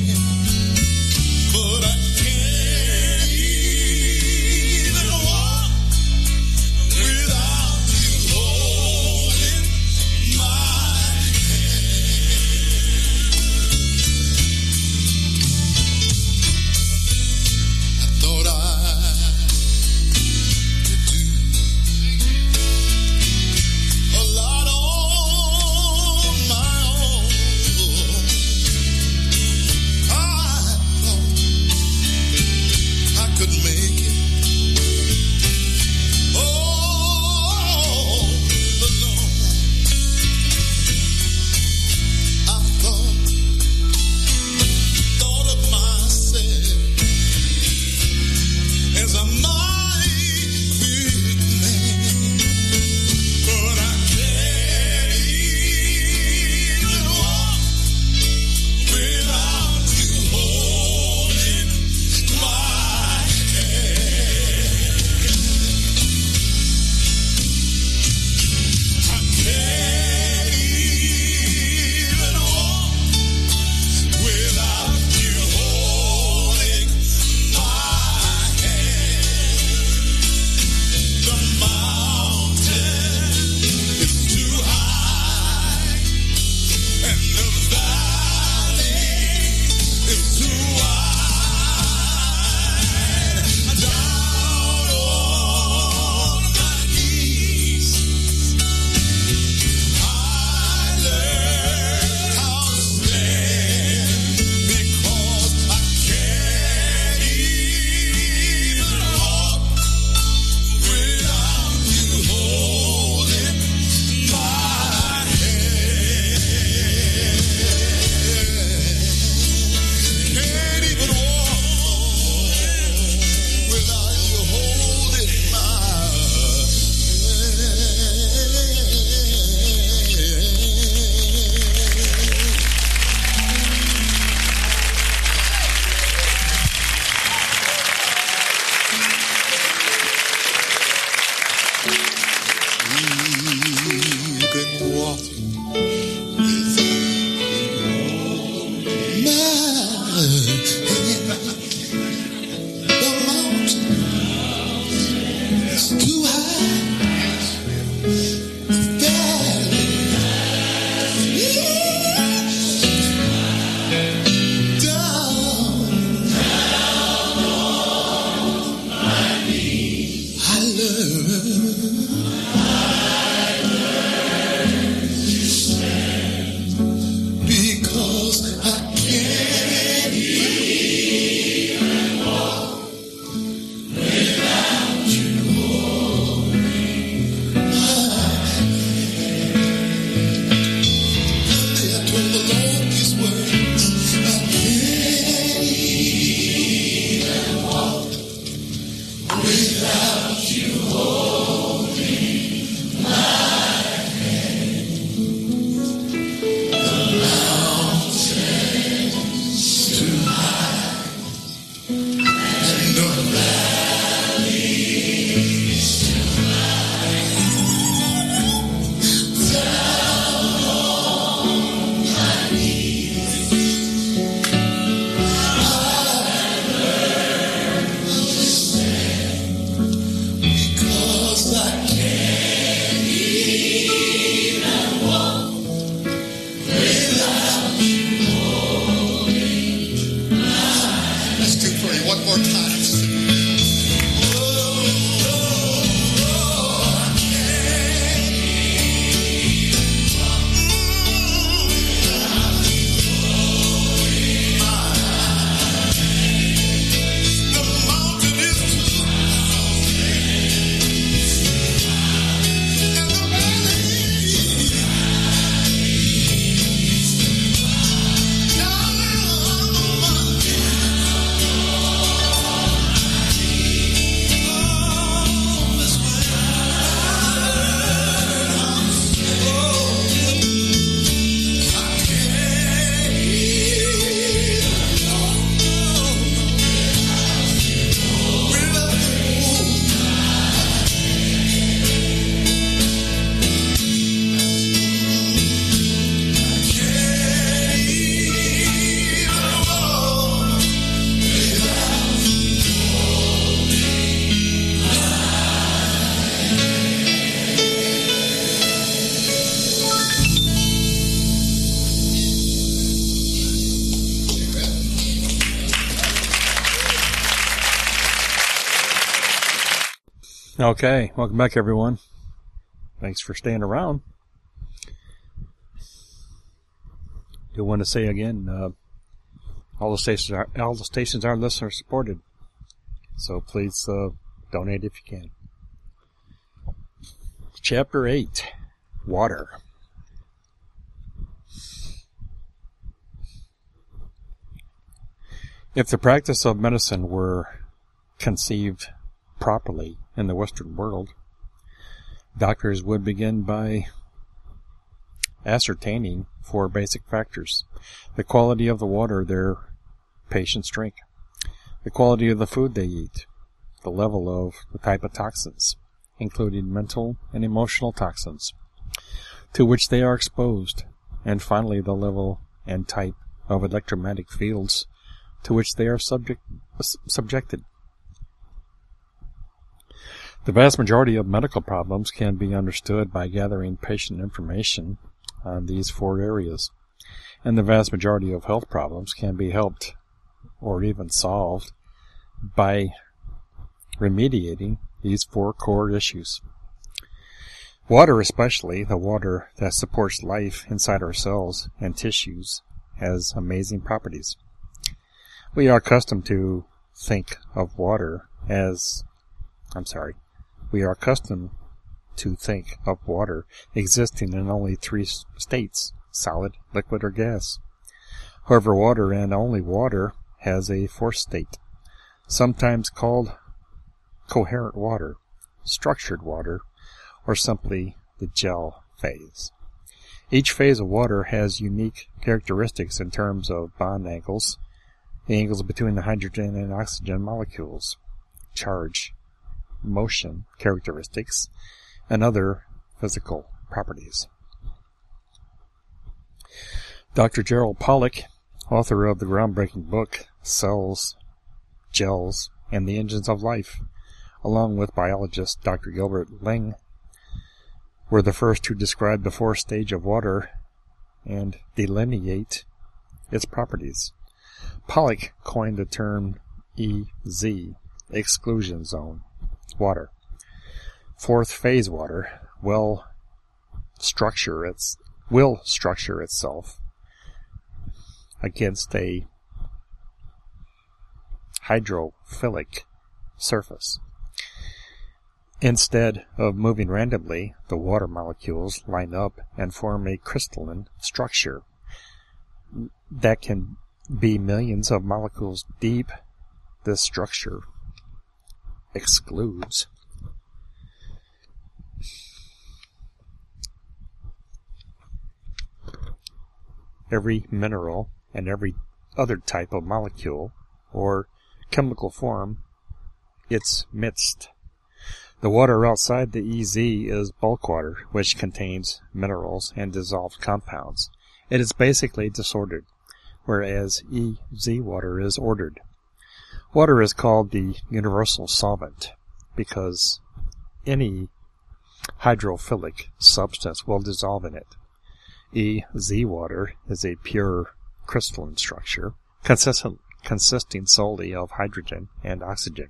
Okay, welcome back, everyone. Thanks for staying around. Do want to say again, uh, all the stations are all the stations are listener supported, so please uh, donate if you can. Chapter eight: Water. If the practice of medicine were conceived properly in the Western world, doctors would begin by ascertaining four basic factors: the quality of the water their patients drink, the quality of the food they eat, the level of the type of toxins, including mental and emotional toxins, to which they are exposed, and finally the level and type of electromagnetic fields to which they are subject, subjected. The vast majority of medical problems can be understood by gathering patient information on these four areas, and the vast majority of health problems can be helped or even solved by remediating these four core issues. Water, especially the water that supports life inside our cells and tissues, has amazing properties. We are accustomed to think of water as, I'm sorry, we are accustomed to think of water existing in only three states: solid, liquid, or gas. However, water, and only water, has a fourth state, sometimes called coherent water, structured water, or simply the gel phase. Each phase of water has unique characteristics in terms of bond angles, the angles between the hydrogen and oxygen molecules, charge, motion characteristics, and other physical properties. Doctor Gerald Pollack, author of the groundbreaking book Cells, Gels, and the Engines of Life, along with biologist Doctor Gilbert Ling, were the first to describe the fourth stage of water and delineate its properties. Pollack coined the term E Z, exclusion zone water. Fourth phase water will structure its will structure itself against a hydrophilic surface. Instead of moving randomly, the water molecules line up and form a crystalline structure that can be millions of molecules deep. This structure excludes every mineral, and every other type of molecule or chemical form it's midst. The water outside the E Z is bulk water, which contains minerals and dissolved compounds. It is basically disordered, whereas E Z water is ordered. Water is called the universal solvent because any hydrophilic substance will dissolve in it. E Z water is a pure crystalline structure consistent, consisting solely of hydrogen and oxygen.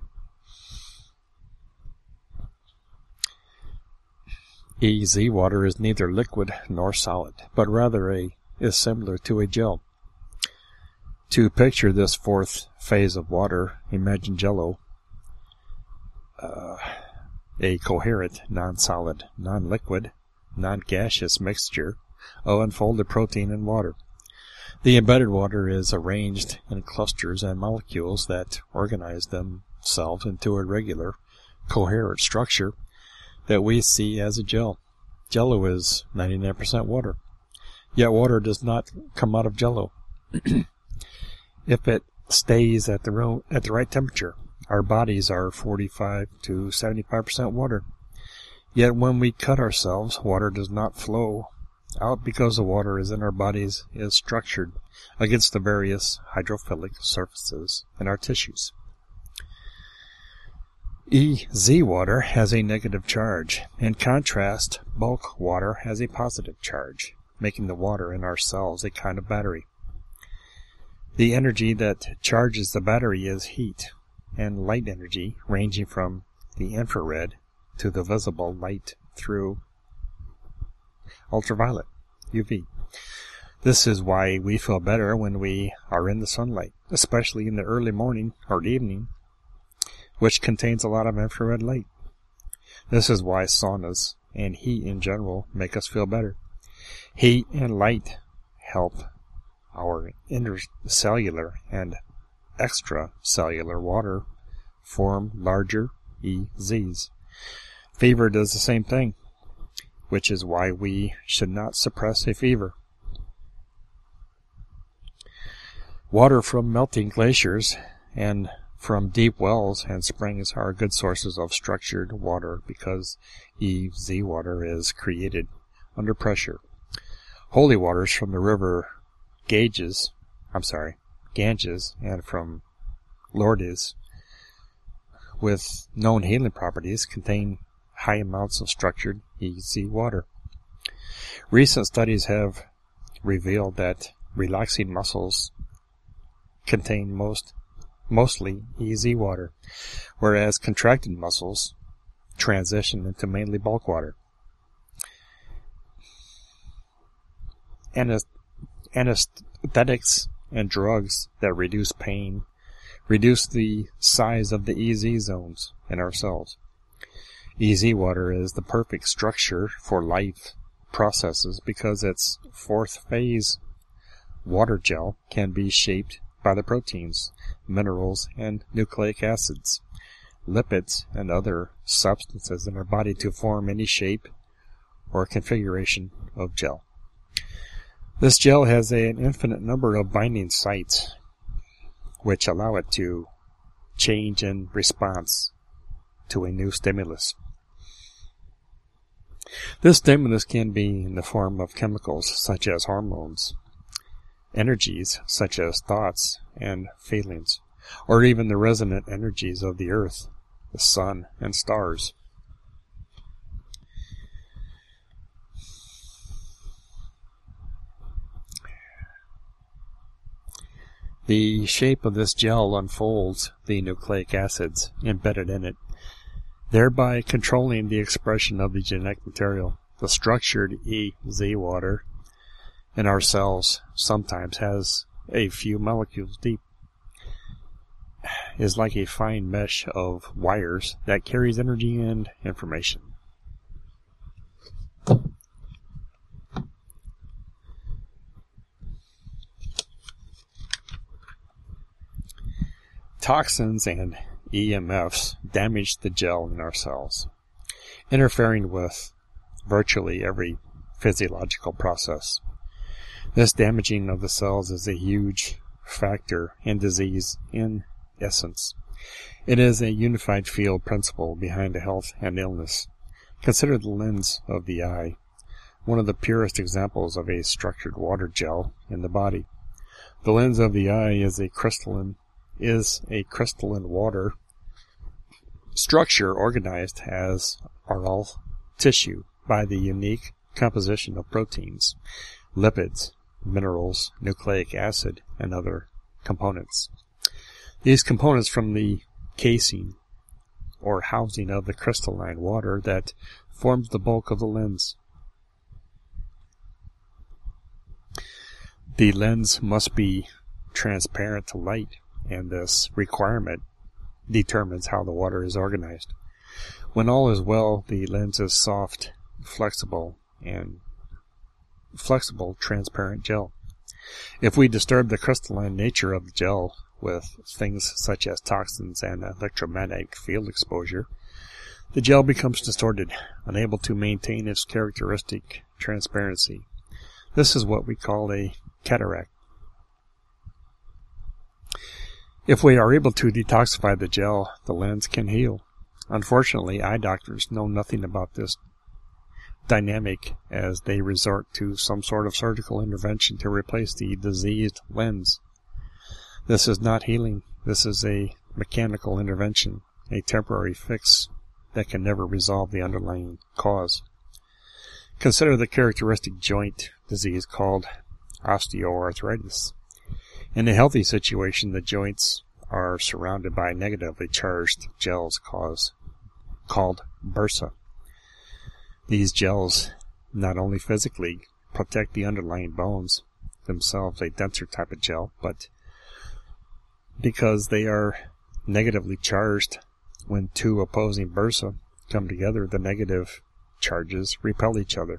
E Z water is neither liquid nor solid, but rather a is similar to a gel. To picture this fourth phase of water, imagine Jell-O, uh, a coherent, non-solid, non-liquid, non-gaseous mixture of unfolded protein and water. The embedded water is arranged in clusters and molecules that organize themselves into a regular, coherent structure that we see as a gel. Jell-O is ninety-nine percent water, yet water does not come out of Jell-O. If it stays at the, ro- at the right temperature, our bodies are forty-five to seventy-five percent water. Yet when we cut ourselves, water does not flow out because the water is in our bodies is structured against the various hydrophilic surfaces in our tissues. E Z water has a negative charge. In contrast, bulk water has a positive charge, making the water in our cells a kind of battery. The energy that charges the battery is heat and light energy, ranging from the infrared to the visible light through ultraviolet, U V. This is why we feel better when we are in the sunlight, especially in the early morning or evening, which contains a lot of infrared light. This is why saunas and heat in general make us feel better. Heat and light help our intercellular and extracellular water form larger E Zs. Fever does the same thing, which is why we should not suppress a fever. Water from melting glaciers and from deep wells and springs are good sources of structured water because E Z water is created under pressure. Holy waters from the river Ganges, I'm sorry, Ganges, and from Lourdes, with known healing properties, contain high amounts of structured E Z water. Recent studies have revealed that relaxing muscles contain most, mostly E Z water, whereas contracted muscles transition into mainly bulk water. Anesth- Anesthetics and drugs that reduce pain reduce the size of the E Z zones in our cells. E Z water is the perfect structure for life processes because its fourth phase water gel can be shaped by the proteins, minerals, and nucleic acids, lipids, and other substances in our body to form any shape or configuration of gel. This gel has an infinite number of binding sites, which allow it to change in response to a new stimulus. This stimulus can be in the form of chemicals such as hormones, energies such as thoughts and feelings, or even the resonant energies of the earth, the sun, and stars. The shape of this gel unfolds the nucleic acids embedded in it, thereby controlling the expression of the genetic material. The structured E Z water in our cells sometimes has a few molecules deep, is like a fine mesh of wires that carries energy and information. Toxins and E M Fs damage the gel in our cells, interfering with virtually every physiological process. This damaging of the cells is a huge factor in disease in essence. It is a unified field principle behind health and illness. Consider the lens of the eye, one of the purest examples of a structured water gel in the body. The lens of the eye is a crystalline is a crystalline water structure organized as are all tissue by the unique composition of proteins, lipids, minerals, nucleic acid, and other components. These components from the casing or housing of the crystalline water that forms the bulk of the lens. The lens must be transparent to light, and this requirement determines how the water is organized. When all is well, the lens is soft, flexible, and flexible, transparent gel. If we disturb the crystalline nature of the gel with things such as toxins and electromagnetic field exposure, the gel becomes distorted, unable to maintain its characteristic transparency. This is what we call a cataract. If we are able to detoxify the gel, the lens can heal. Unfortunately, eye doctors know nothing about this dynamic as they resort to some sort of surgical intervention to replace the diseased lens. This is not healing. This is a mechanical intervention, a temporary fix that can never resolve the underlying cause. Consider the characteristic joint disease called osteoarthritis. In a healthy situation, the joints are surrounded by negatively charged gels cause, called bursa. These gels not only physically protect the underlying bones, themselves a denser type of gel, but because they are negatively charged, when two opposing bursa come together, the negative charges repel each other,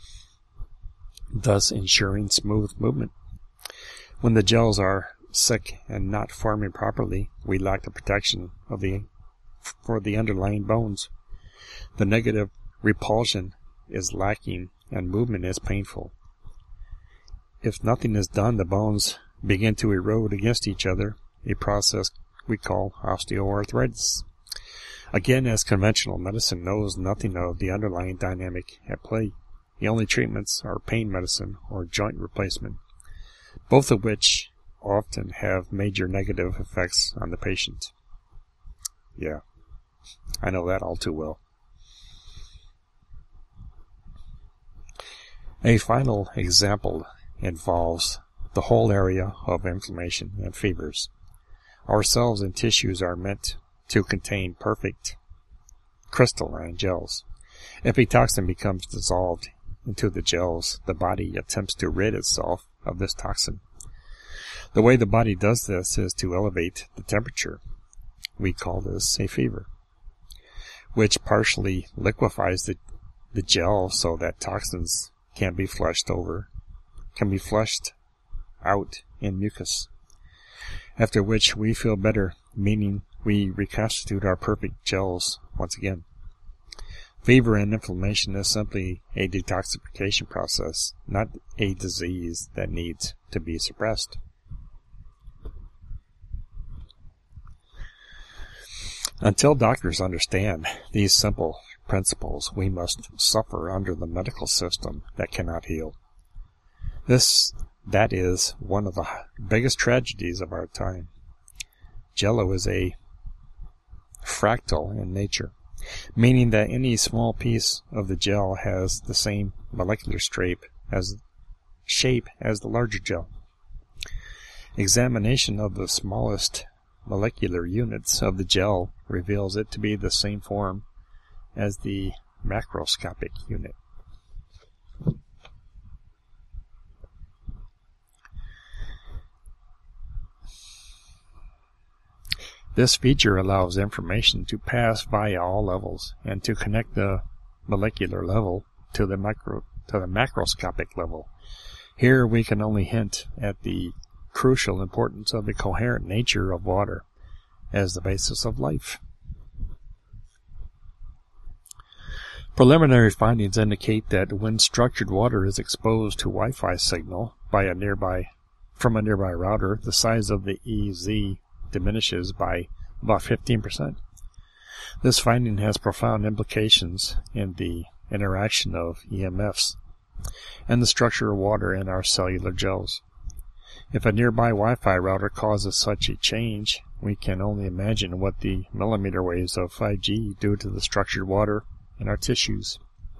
thus ensuring smooth movement. When the gels are sick and not forming properly, we lack the protection of the for the underlying bones. The negative repulsion is lacking and movement is painful. If nothing is done, the bones begin to erode against each other, a process we call osteoarthritis. Again, as conventional medicine knows nothing of the underlying dynamic at play, the only treatments are pain medicine or joint replacement, both of which often have major negative effects on the patient. Yeah, I know that all too well. A final example involves the whole area of inflammation and fevers. Our cells and tissues are meant to contain perfect crystalline gels. If a toxin becomes dissolved into the gels, the body attempts to rid itself of this toxin. The way the body does this is to elevate the temperature. We call this a fever, which partially liquefies the, the gel so that toxins can be flushed over, can be flushed out in mucus, after which we feel better, meaning we reconstitute our perfect gels once again. Fever and inflammation is simply a detoxification process, not a disease that needs to be suppressed. Until doctors understand these simple principles, we must suffer under the medical system that cannot heal. This, that is one of the biggest tragedies of our time. Jello is a fractal in nature, meaning that any small piece of the gel has the same molecular shape as, shape as the larger gel. Examination of the smallest molecular units of the gel reveals it to be the same form as the macroscopic unit. This feature allows information to pass via all levels and to connect the molecular level to the micro to the macroscopic level. Here we can only hint at the crucial importance of the coherent nature of water as the basis of life. Preliminary findings indicate that when structured water is exposed to Wi-Fi signal by a nearby, from a nearby router, the size of the E Z diminishes by about fifteen percent. This finding has profound implications in the interaction of E M Fs and the structure of water in our cellular gels. If a nearby Wi-Fi router causes such a change, we can only imagine what the millimeter waves of five G do to the structured water in our tissues.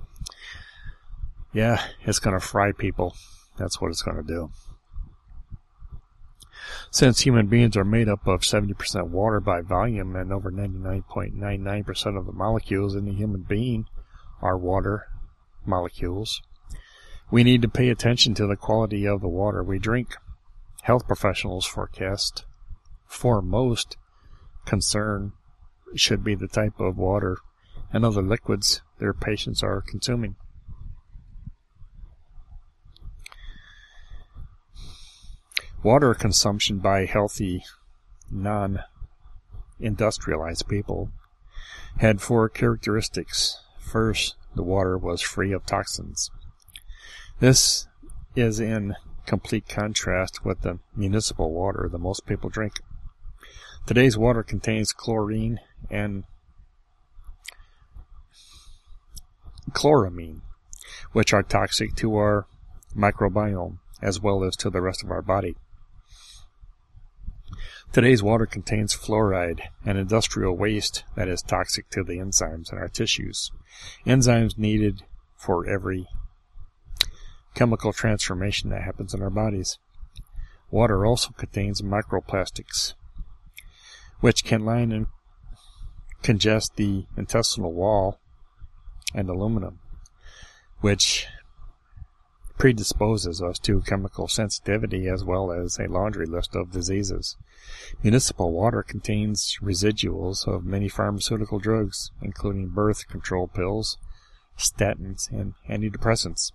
Yeah, it's going to fry people. That's what it's going to do. Since human beings are made up of seventy percent water by volume and over ninety-nine point nine nine percent of the molecules in the human being are water molecules, we need to pay attention to the quality of the water we drink. Health professionals forecast foremost concern should be the type of water and other liquids their patients are consuming. Water consumption by healthy, non-industrialized people had four characteristics. First, the water was free of toxins. This is in complete contrast with the municipal water that most people drink. Today's water contains chlorine and chloramine, which are toxic to our microbiome as well as to the rest of our body. Today's water contains fluoride, an industrial waste that is toxic to the enzymes in our tissues. Enzymes needed for every chemical transformation that happens in our bodies. Water also contains microplastics, which can line and congest the intestinal wall, and aluminum, which predisposes us to chemical sensitivity as well as a laundry list of diseases. Municipal water contains residuals of many pharmaceutical drugs, including birth control pills, statins, and antidepressants.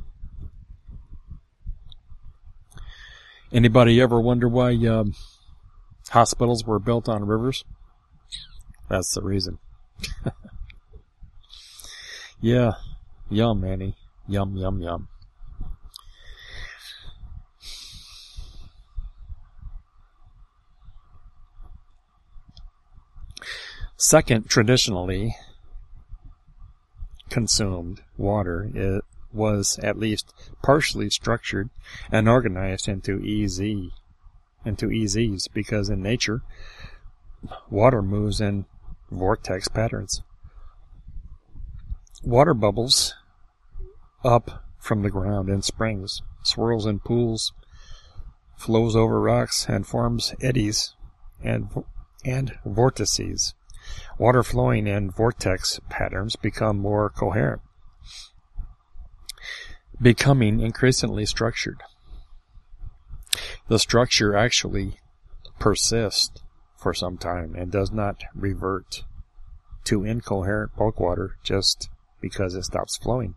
Anybody ever wonder why um, hospitals were built on rivers? That's the reason. Yeah, yum, Annie. Yum, yum, yum. Second, traditionally consumed water it was at least partially structured and organized into E Z, into E Zs, because in nature, water moves in vortex patterns. Water bubbles up from the ground in springs, swirls in pools, flows over rocks, and forms eddies and and vortices. Water flowing in vortex patterns become more coherent, becoming increasingly structured. The structure actually persists for some time and does not revert to incoherent bulk water just because it stops flowing.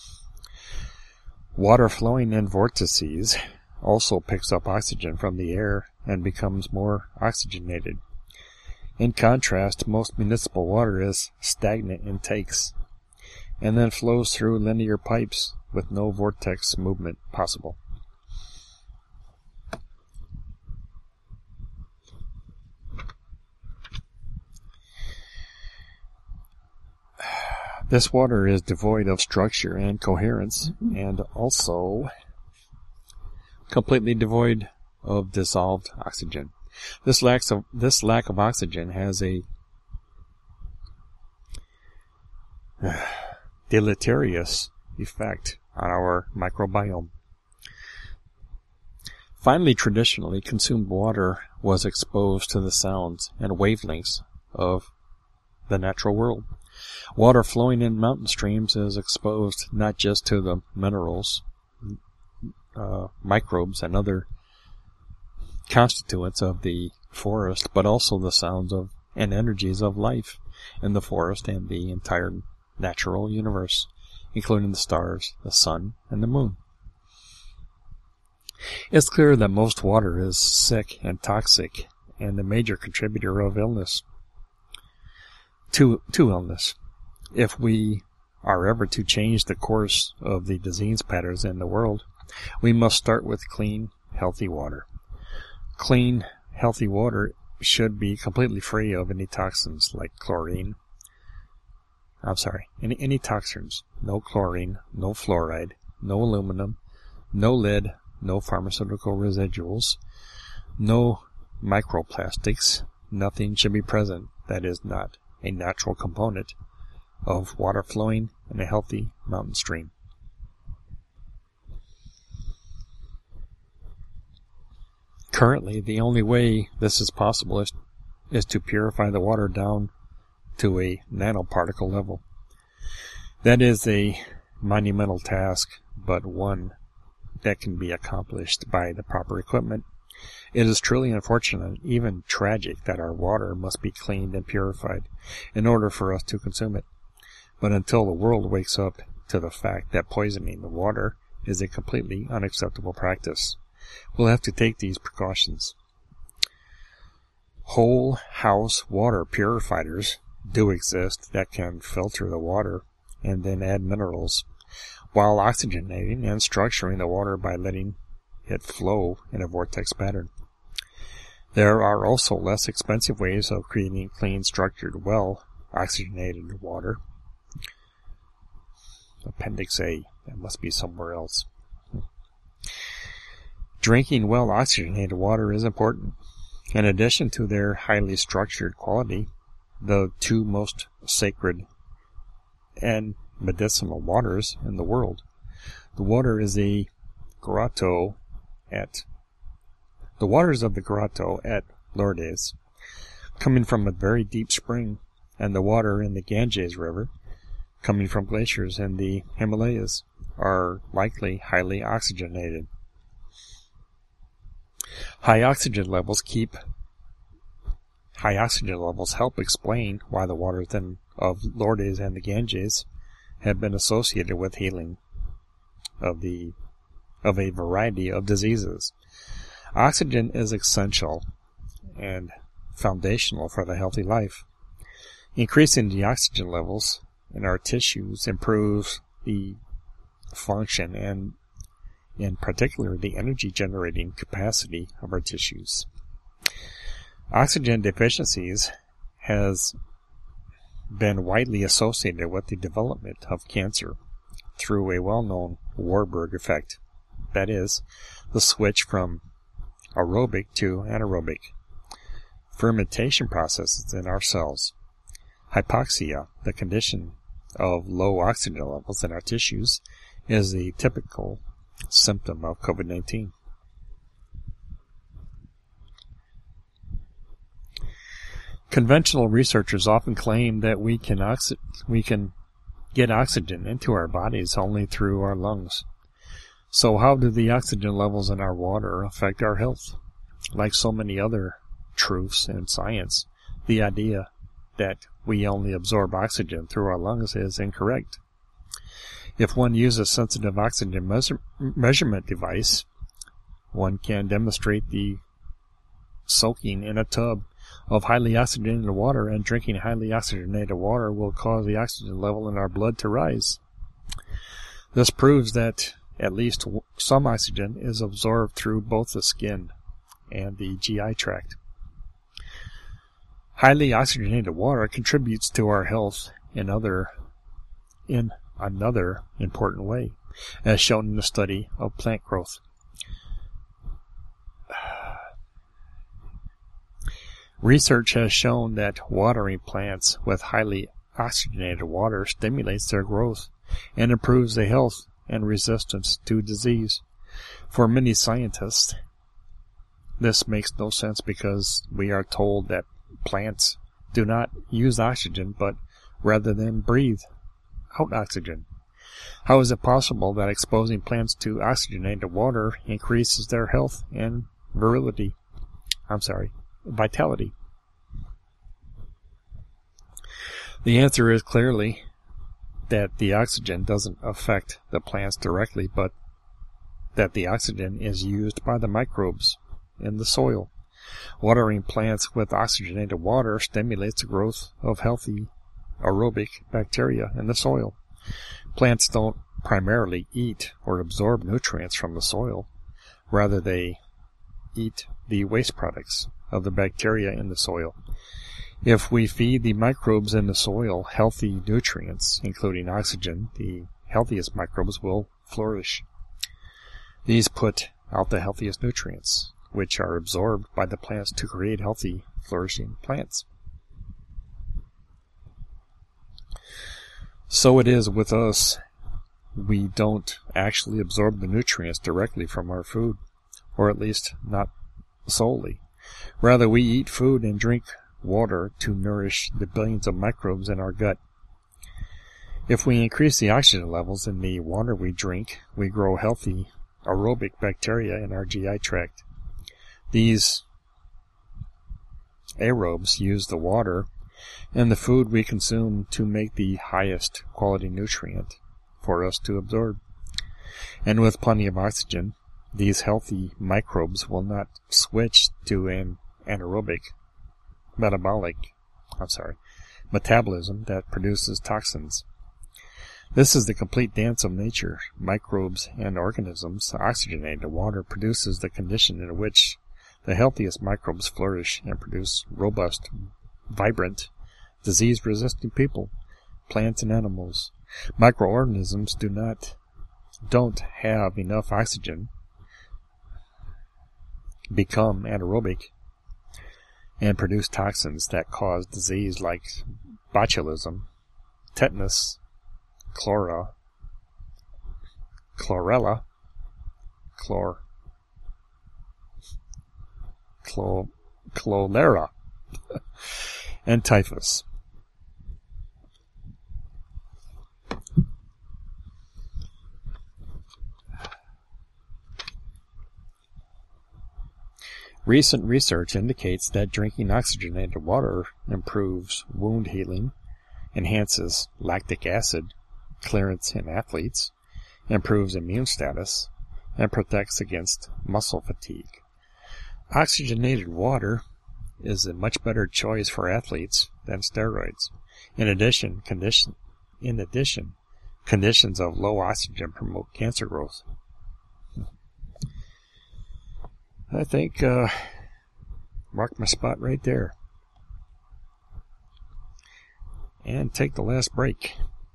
Water flowing in vortices also picks up oxygen from the air and becomes more oxygenated. In contrast, most municipal water is stagnant intakes and then flows through linear pipes with no vortex movement possible. This water is devoid of structure and coherence, and also completely devoid of dissolved oxygen. This lack of this lack of oxygen has a uh, deleterious effect on our microbiome. Finally, traditionally consumed water was exposed to the sounds and wavelengths of the natural world. Water flowing in mountain streams is exposed not just to the minerals, uh, microbes, and other constituents of the forest, but also the sounds of and energies of life in the forest and the entire natural universe, including the stars, the sun, and the moon. It's clear that most water is sick and toxic and a major contributor of illness to, to illness. If we are ever to change the course of the disease patterns in the world, We must start with clean, healthy water. Clean, healthy water should be completely free of any toxins like chlorine. I'm sorry, any, any toxins. No chlorine, no fluoride, no aluminum, no lead, no pharmaceutical residuals, no microplastics. Nothing should be present that is not a natural component of water flowing in a healthy mountain stream. Currently, the only way this is possible is, is to purify the water down to a nanoparticle level. That is a monumental task, but one that can be accomplished by the proper equipment. It is truly unfortunate, even tragic, that our water must be cleaned and purified in order for us to consume it. But until the world wakes up to the fact that poisoning the water is a completely unacceptable practice, we'll have to take these precautions. Whole house water purifiers do exist that can filter the water and then add minerals, while oxygenating and structuring the water by letting it flow in a vortex pattern. There are also less expensive ways of creating clean, structured, well-oxygenated water. Appendix A. That must be somewhere else. Drinking well-oxygenated water is important. In addition to their highly structured quality, the two most sacred and medicinal waters in the world. The water is a grotto at the waters of the grotto at Lourdes, coming from a very deep spring, and the water in the Ganges River, coming from glaciers in the Himalayas, are likely highly oxygenated. High oxygen levels keep high oxygen levels help explain why the waters in, of Lourdes and the Ganges have been associated with healing of the of a variety of diseases. Oxygen is essential and foundational for the healthy life. Increasing the oxygen levels in our tissues improves the function and, in particular, the energy-generating capacity of our tissues. Oxygen deficiencies has been widely associated with the development of cancer through a well-known Warburg effect. That is, the switch from aerobic to anaerobic fermentation processes in our cells. Hypoxia, the condition of low oxygen levels in our tissues, is the typical symptom of COVID nineteen. Conventional researchers often claim that we can oxy- we can get oxygen into our bodies only through our lungs. So how do the oxygen levels in our water affect our health? Like so many other truths in science, the idea that we only absorb oxygen through our lungs is incorrect. If one uses a sensitive oxygen measure- measurement device, one can demonstrate the soaking in a tub of highly oxygenated water, and drinking highly oxygenated water will cause the oxygen level in our blood to rise. This proves that at least some oxygen is absorbed through both the skin and the G I tract. Highly oxygenated water contributes to our health in other in another important way, as shown in the study of plant growth. Research has shown that watering plants with highly oxygenated water stimulates their growth and improves their health and resistance to disease. For many scientists, this makes no sense because we are told that plants do not use oxygen, but rather than breathe out oxygen. How is it possible that exposing plants to oxygenated water increases their health and virility? I'm sorry, vitality. The answer is clearly that the oxygen doesn't affect the plants directly, but that the oxygen is used by the microbes in the soil. Watering plants with oxygenated water stimulates the growth of healthy aerobic bacteria in the soil. Plants don't primarily eat or absorb nutrients from the soil. Rather, they eat the waste products of the bacteria in the soil. If we feed the microbes in the soil healthy nutrients, including oxygen, the healthiest microbes will flourish. These put out the healthiest nutrients, which are absorbed by the plants to create healthy, flourishing plants. So it is with us. We don't actually absorb the nutrients directly from our food, or at least not solely. Rather, we eat food and drink water to nourish the billions of microbes in our gut. If we increase the oxygen levels in the water we drink, we grow healthy aerobic bacteria in our G I tract. These aerobes use the water and the food we consume to make the highest quality nutrient for us to absorb. And with plenty of oxygen, these healthy microbes will not switch to an anaerobic metabolic, I'm sorry, metabolism that produces toxins. This is the complete dance of nature. Microbes and organisms oxygenate the water produces the condition in which the healthiest microbes flourish and produce robust, vibrant, disease-resistant people, plants and animals. Microorganisms do not, don't have enough oxygen, become anaerobic, and produce toxins that cause disease like botulism, tetanus, chlora, chlorella, chlor, chlor, cholera, and typhus. Recent research indicates that drinking oxygenated water improves wound healing, enhances lactic acid clearance in athletes, improves immune status, and protects against muscle fatigue. Oxygenated water is a much better choice for athletes than steroids. In addition, condition, in addition, conditions of low oxygen promote cancer growth. I think, uh, mark my spot right there. And take the last break.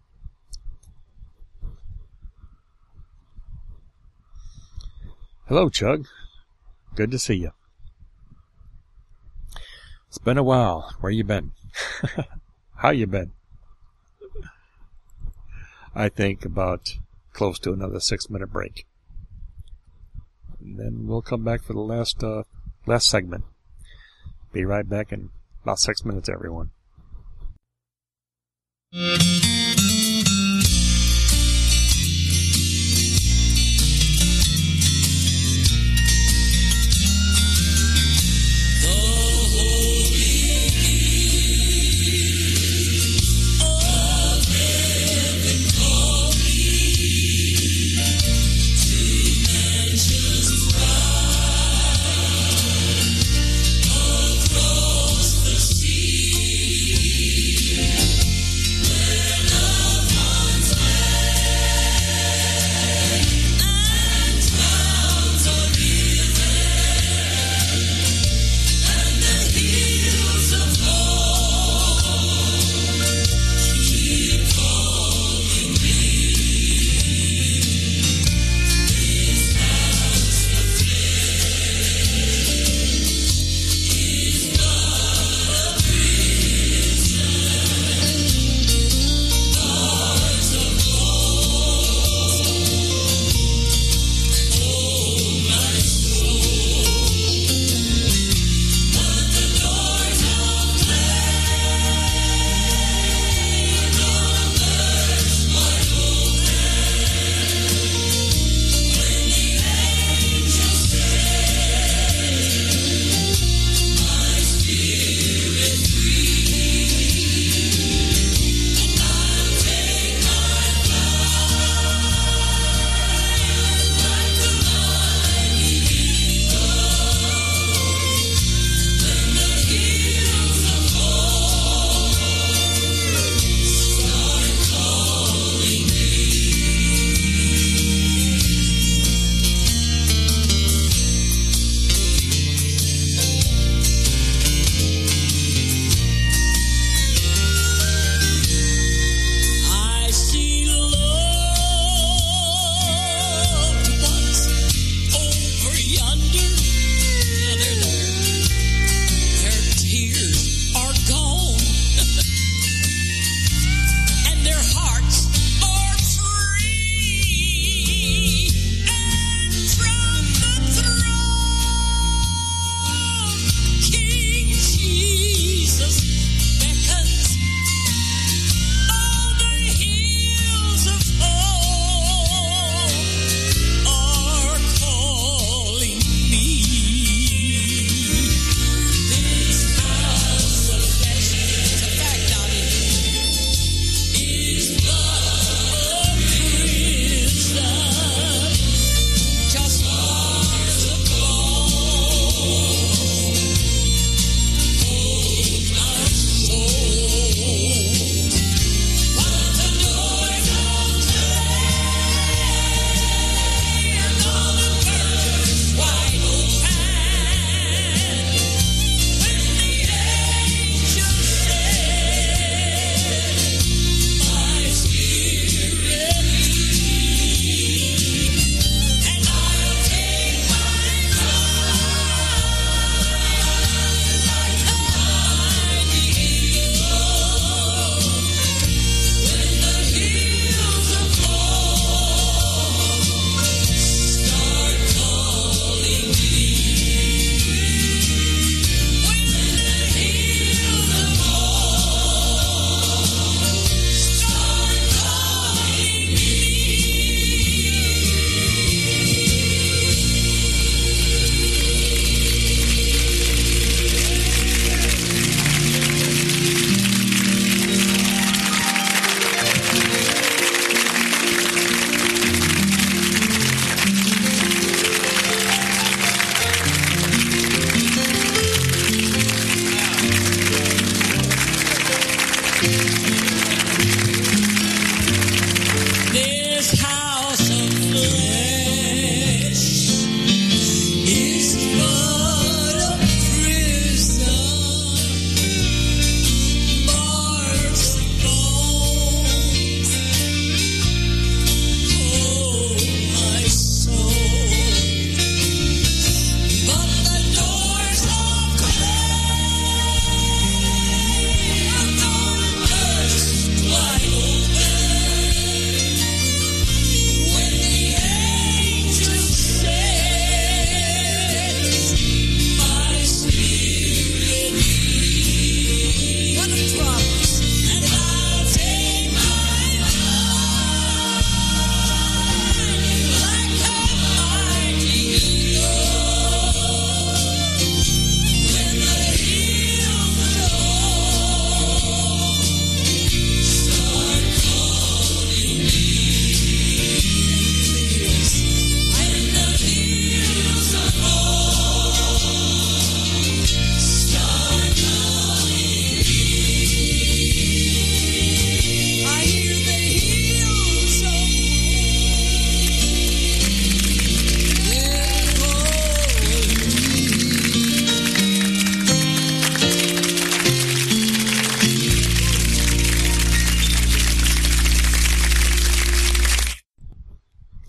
Hello, Chug. Good to see you. It's been a while. Where you been? How you been? I think about close to another six minute break. And then we'll come back for the last uh, last segment. Be right back in about six minutes, everyone. Across the sea, where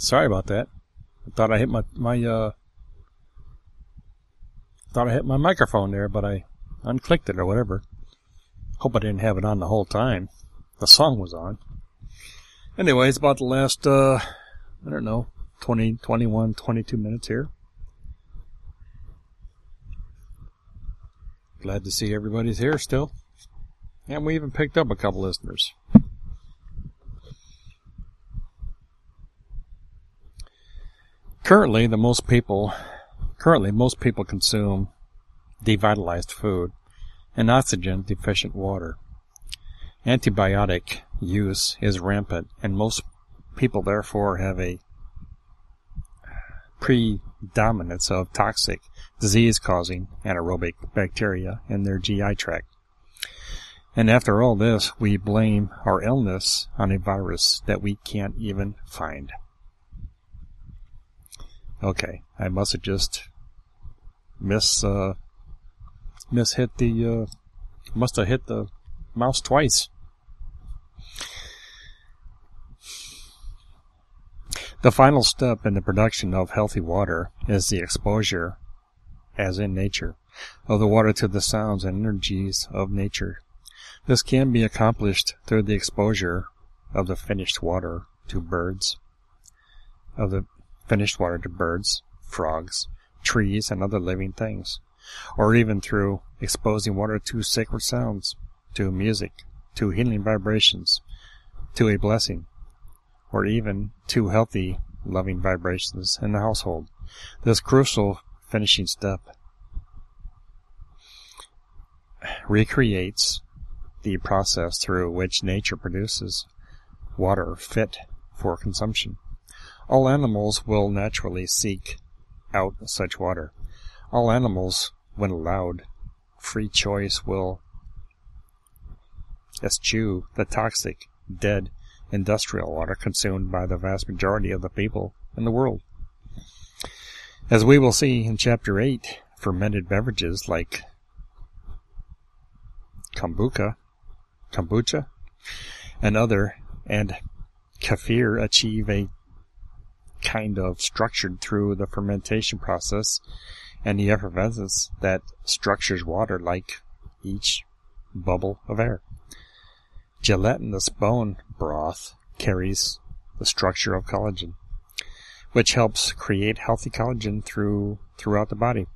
Sorry about that. I thought I hit my, my, uh, thought I hit my microphone there, but I unclicked it or whatever. Hope I didn't have it on the whole time. The song was on. Anyway, it's about the last, uh, I don't know, twenty, twenty-one, twenty-two minutes here. Glad to see everybody's here still. And we even picked up a couple listeners. Currently, the most people, currently most people consume devitalized food and oxygen-deficient water. Antibiotic use is rampant, and most people therefore have a predominance of toxic, disease-causing anaerobic bacteria in their G I tract. And after all this, we blame our illness on a virus that we can't even find. Okay, I must have just miss, uh, miss hit the, uh, must have hit the mouse twice. The final step in the production of healthy water is the exposure, as in nature, of the water to the sounds and energies of nature. This can be accomplished through the exposure of the finished water to birds, of the finished water to birds, frogs, trees, and other living things, or even through exposing water to sacred sounds, to music, to healing vibrations, to a blessing, or even to healthy, loving vibrations in the household. This crucial finishing step recreates the process through which nature produces water fit for consumption. All animals will naturally seek out such water. All animals, when allowed free choice, will eschew the toxic, dead, industrial water consumed by the vast majority of the people in the world. As we will see in Chapter eight, fermented beverages like kombucha, kombucha, and other, and kefir achieve a kind of structured through the fermentation process and the effervescence that structures water like each bubble of air. Gelatinous bone broth carries the structure of collagen, which helps create healthy collagen through throughout the body.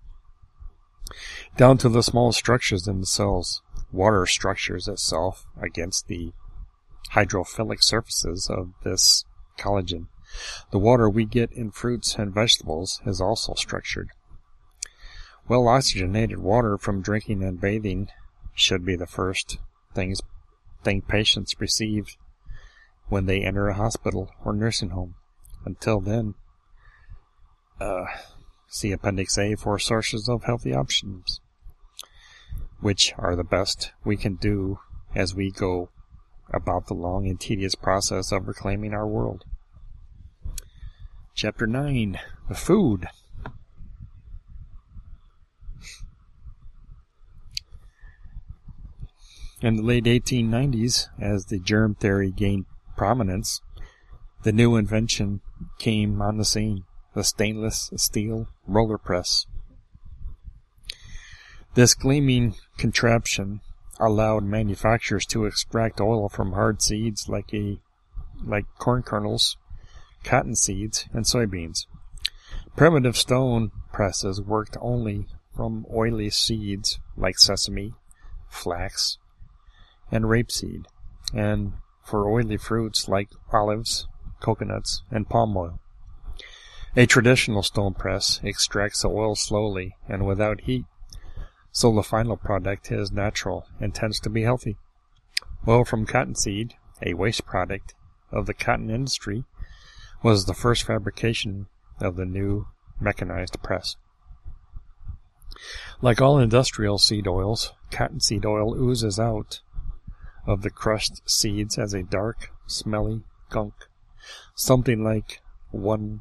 Down to the smallest structures in the cells, water structures itself against the hydrophilic surfaces of this collagen. The water we get in fruits and vegetables is also structured. Well-oxygenated water from drinking and bathing should be the first things thing patients receive when they enter a hospital or nursing home. Until then, uh, see Appendix A for sources of healthy options, which are the best we can do as we go about the long and tedious process of reclaiming our world. Chapter nine, the food. In the late eighteen nineties, as the germ theory gained prominence, the new invention came on the scene, the stainless steel roller press. This gleaming contraption allowed manufacturers to extract oil from hard seeds like a like corn kernels, cotton seeds, and soybeans. Primitive stone presses worked only from oily seeds like sesame, flax, and rapeseed, and for oily fruits like olives, coconuts, and palm oil. A traditional stone press extracts the oil slowly and without heat, so the final product is natural and tends to be healthy. Oil from cottonseed, a waste product of the cotton industry, was the first fabrication of the new mechanized press. Like all industrial seed oils, cottonseed oil oozes out of the crushed seeds as a dark, smelly gunk, something like one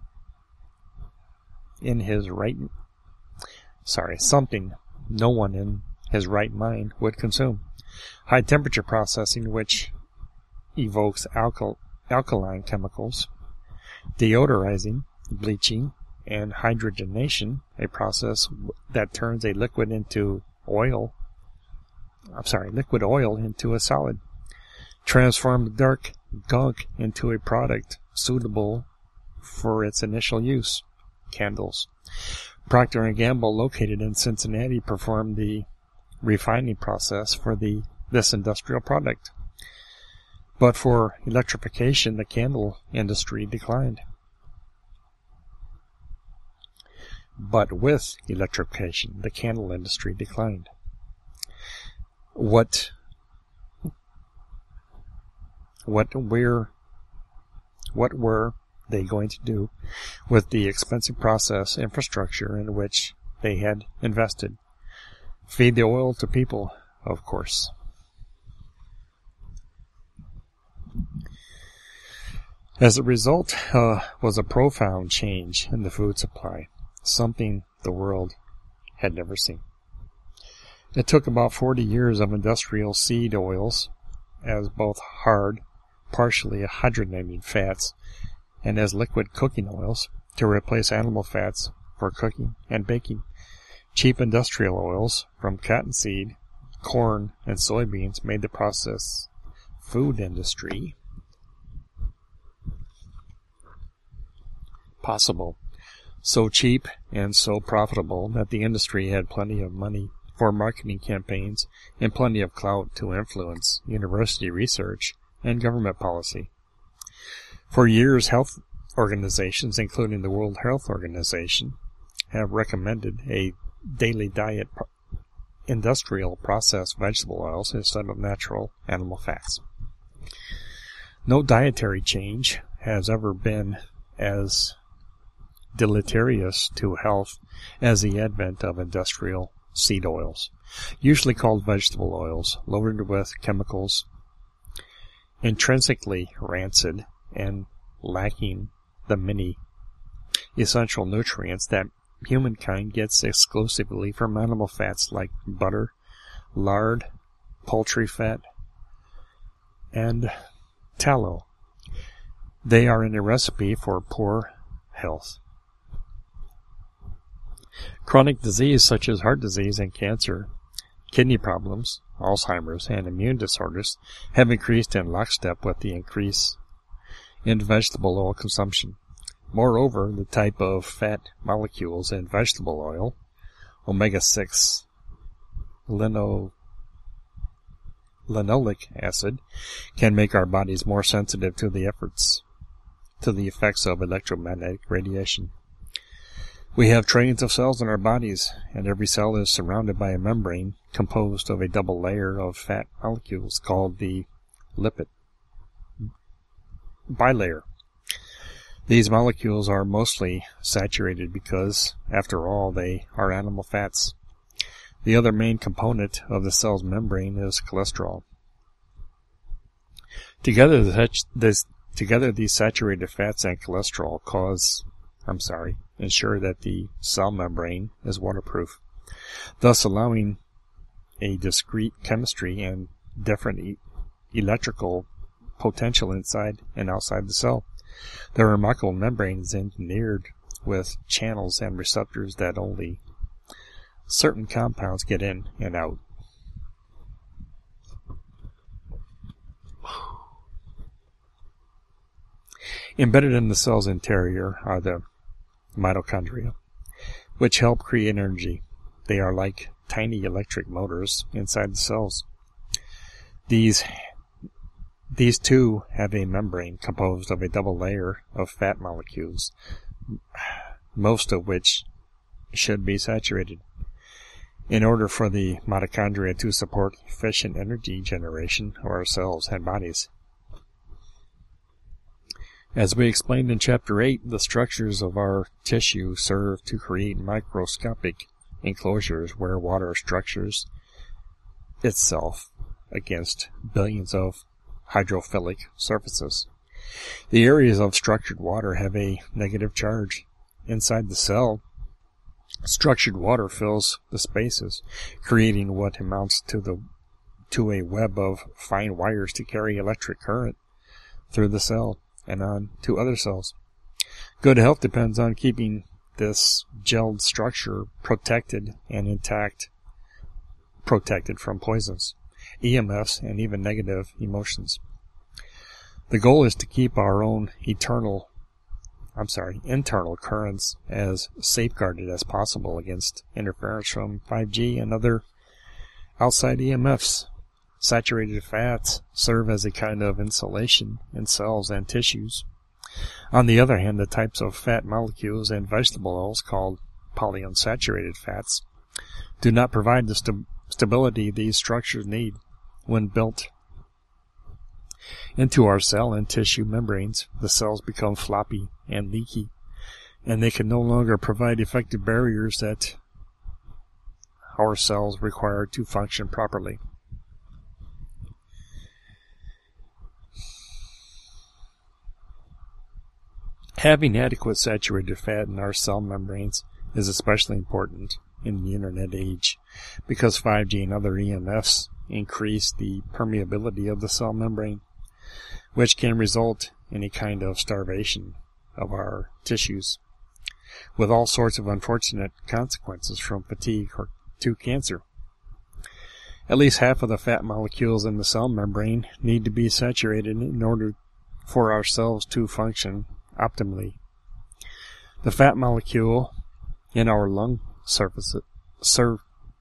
in his right, sorry, something no one in his right mind would consume. High temperature processing, which evokes alkal, alkaline chemicals, Deodorizing, bleaching, and hydrogenation, a process that turns a liquid into oil, I'm sorry, liquid oil into a solid. Transform the dark gunk into a product suitable for its initial use, candles. Procter and Gamble, located in Cincinnati, performed the refining process for the this industrial product. But for electrification, the candle industry declined. But with electrification, the candle industry declined. What, what were, what were they going to do with the expensive process infrastructure in which they had invested? Feed the oil to people, of course. As a result, uh, was a profound change in the food supply, something the world had never seen. It took about forty years of industrial seed oils as both hard, partially hydrogenated fats and as liquid cooking oils to replace animal fats for cooking and baking. Cheap industrial oils from cottonseed, corn, and soybeans made the processed food industry possible. So cheap and so profitable that the industry had plenty of money for marketing campaigns and plenty of clout to influence university research and government policy. For years, health organizations, including the World Health Organization, have recommended a daily diet pro- industrial processed vegetable oils instead of natural animal fats. No dietary change has ever been as deleterious to health as the advent of industrial seed oils, usually called vegetable oils, loaded with chemicals, intrinsically rancid and lacking the many essential nutrients that humankind gets exclusively from animal fats like butter, lard, poultry fat, and tallow. They are in a recipe for poor health. Chronic disease such as heart disease and cancer, kidney problems, Alzheimer's, and immune disorders have increased in lockstep with the increase in vegetable oil consumption. Moreover, the type of fat molecules in vegetable oil, omega six lino, linoleic acid, can make our bodies more sensitive to the efforts to the effects of electromagnetic radiation. We have trillions of cells in our bodies, and every cell is surrounded by a membrane composed of a double layer of fat molecules called the lipid bilayer. These molecules are mostly saturated because, after all, they are animal fats. The other main component of the cell's membrane is cholesterol. Together, this, together these saturated fats and cholesterol cause, I'm sorry, ensure that the cell membrane is waterproof, thus allowing a discrete chemistry and different e- electrical potential inside and outside the cell. The remarkable membrane is engineered with channels and receptors that only certain compounds get in and out. Embedded in the cell's interior are the mitochondria, which help create energy. They are like tiny electric motors inside the cells. These These too have a membrane composed of a double layer of fat molecules, most of which should be saturated. In order for the mitochondria to support efficient energy generation of our cells and bodies. As we explained in Chapter eight, the structures of our tissue serve to create microscopic enclosures where water structures itself against billions of hydrophilic surfaces. The areas of structured water have a negative charge. Inside the cell, structured water fills the spaces, creating what amounts to the to a web of fine wires to carry electric current through the cell and on to other cells. Good health depends on keeping this gelled structure protected and intact, protected from poisons, E M Fs, and even negative emotions. The goal is to keep our own eternal, I'm sorry, internal currents as safeguarded as possible against interference from five G and other outside E M Fs. Saturated fats serve as a kind of insulation in cells and tissues. On the other hand, the types of fat molecules in vegetable oils called polyunsaturated fats do not provide the st- stability these structures need. When built into our cell and tissue membranes, the cells become floppy and leaky, and they can no longer provide effective barriers that our cells require to function properly. Having adequate saturated fat in our cell membranes is especially important in the Internet age, because five G and other E M Fs increase the permeability of the cell membrane, which can result in a kind of starvation of our tissues, with all sorts of unfortunate consequences from fatigue or to cancer. At least half of the fat molecules in the cell membrane need to be saturated in order for our cells to function optimally. The fat molecule in our lung surface, sur,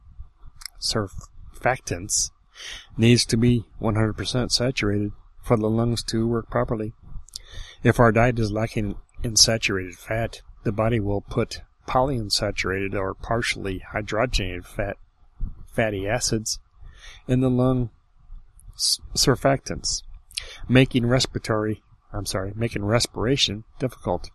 surfactants needs to be one hundred percent saturated for the lungs to work properly. If our diet is lacking in saturated fat, the body will put polyunsaturated or partially hydrogenated fat, fatty acids in the lung surfactants, making respiratory I'm sorry, making respiration difficult.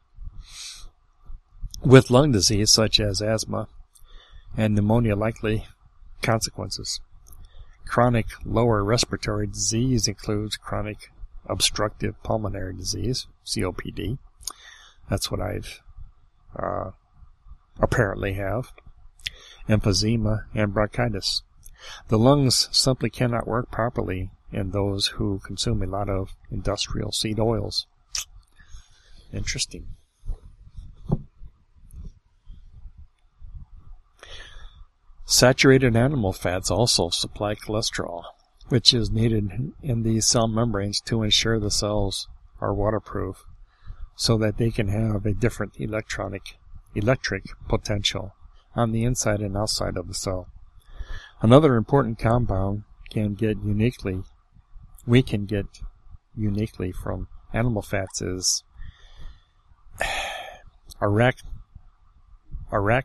With lung disease such as asthma and pneumonia likely consequences. Chronic lower respiratory disease includes chronic obstructive pulmonary disease, C O P D. That's what I've uh, apparently have. Emphysema and bronchitis. The lungs simply cannot work properly in those who consume a lot of industrial seed oils. Interesting. Saturated animal fats also supply cholesterol, which is needed in these cell membranes to ensure the cells are waterproof, so that they can have a different electronic, electric potential on the inside and outside of the cell. Another important compound can get uniquely we can get uniquely from animal fats is arac, arac,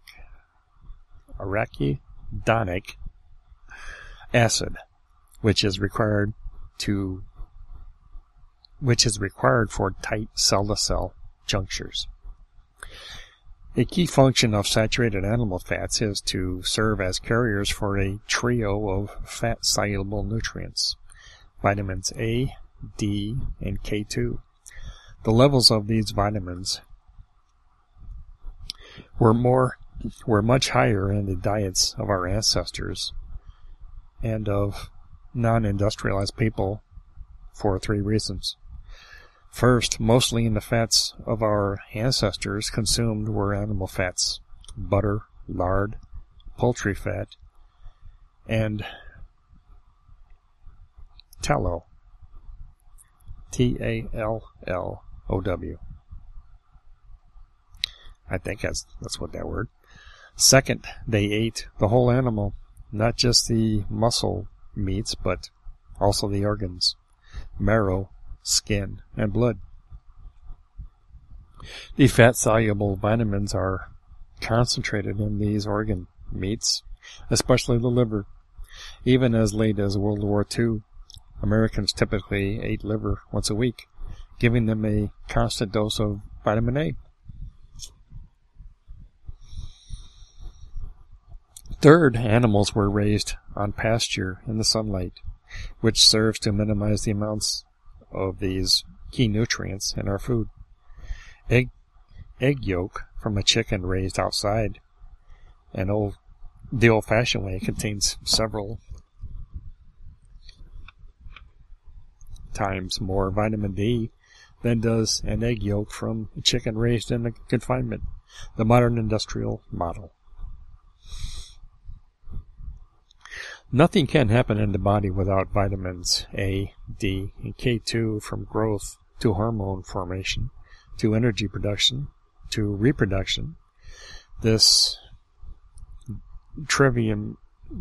arachidonic acid, which is required to which is required for tight cell-to-cell junctures. A key function of saturated animal fats is to serve as carriers for a trio of fat-soluble nutrients: vitamins A, D, and K two. The levels of these vitamins were more were much higher in the diets of our ancestors and of non-industrialized people for three reasons. First, mostly in the fats of our ancestors consumed were animal fats: butter, lard, poultry fat, and tallow. T A L L O W. I think that's, that's what that word. Second, they ate the whole animal, not just the muscle meats, but also the organs, marrow, skin, and blood. The fat-soluble vitamins are concentrated in these organ meats, especially the liver. Even as late as World War Two, Americans typically ate liver once a week, giving them a constant dose of vitamin A. Third, animals were raised on pasture in the sunlight, which serves to minimize the amounts of these key nutrients in our food. Egg, egg yolk from a chicken raised outside, and old, the old-fashioned way, contains several times more vitamin D than does an egg yolk from a chicken raised in a confinement, the modern industrial model. Nothing can happen in the body without vitamins A, D, and K two, from growth to hormone formation, to energy production, to reproduction. This trivium,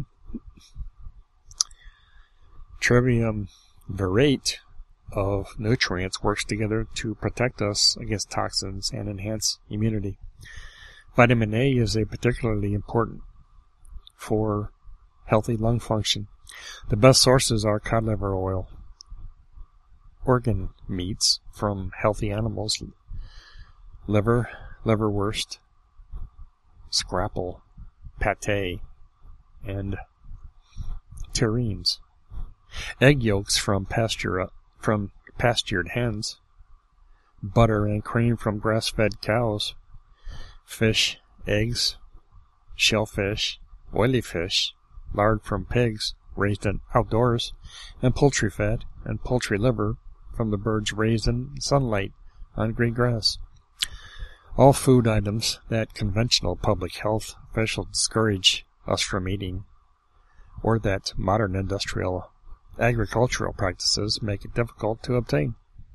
triumvirate of nutrients works together to protect us against toxins and enhance immunity. Vitamin A is a particularly important for healthy lung function. The best sources are cod liver oil, organ meats from healthy animals, liver, liverwurst, scrapple, pate, and terrines. Egg yolks from pasture from pastured hens, butter and cream from grass-fed cows, fish, eggs, shellfish, oily fish, lard from pigs raised in outdoors, and poultry fat and poultry liver from the birds raised in sunlight on green grass. All food items that conventional public health officials discourage us from eating, or that modern industrial agricultural practices make it difficult to obtain.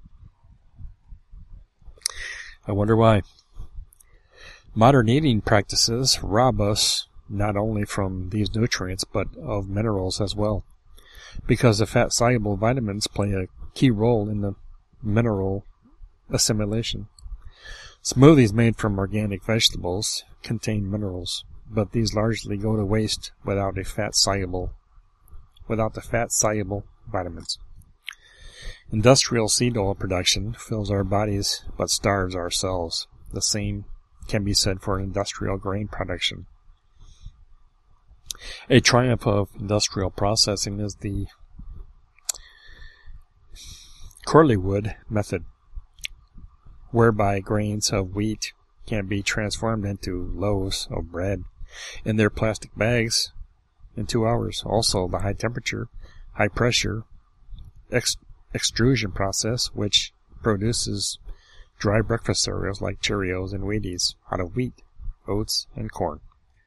I wonder why. Modern eating practices rob us not only from these nutrients, but of minerals as well, because the fat-soluble vitamins play a key role in the mineral assimilation. Smoothies made from organic vegetables contain minerals, but these largely go to waste without a fat-soluble, without the fat-soluble vitamins. Industrial seed oil production fills our bodies but starves our cells. The same can be said for industrial grain production. A triumph of industrial processing is the Corleywood method, whereby grains of wheat can be transformed into loaves of bread in their plastic bags in two hours. Also, the high temperature, high pressure ex- extrusion process, which produces dry breakfast cereals like Cheerios and Wheaties out of wheat, oats, and corn.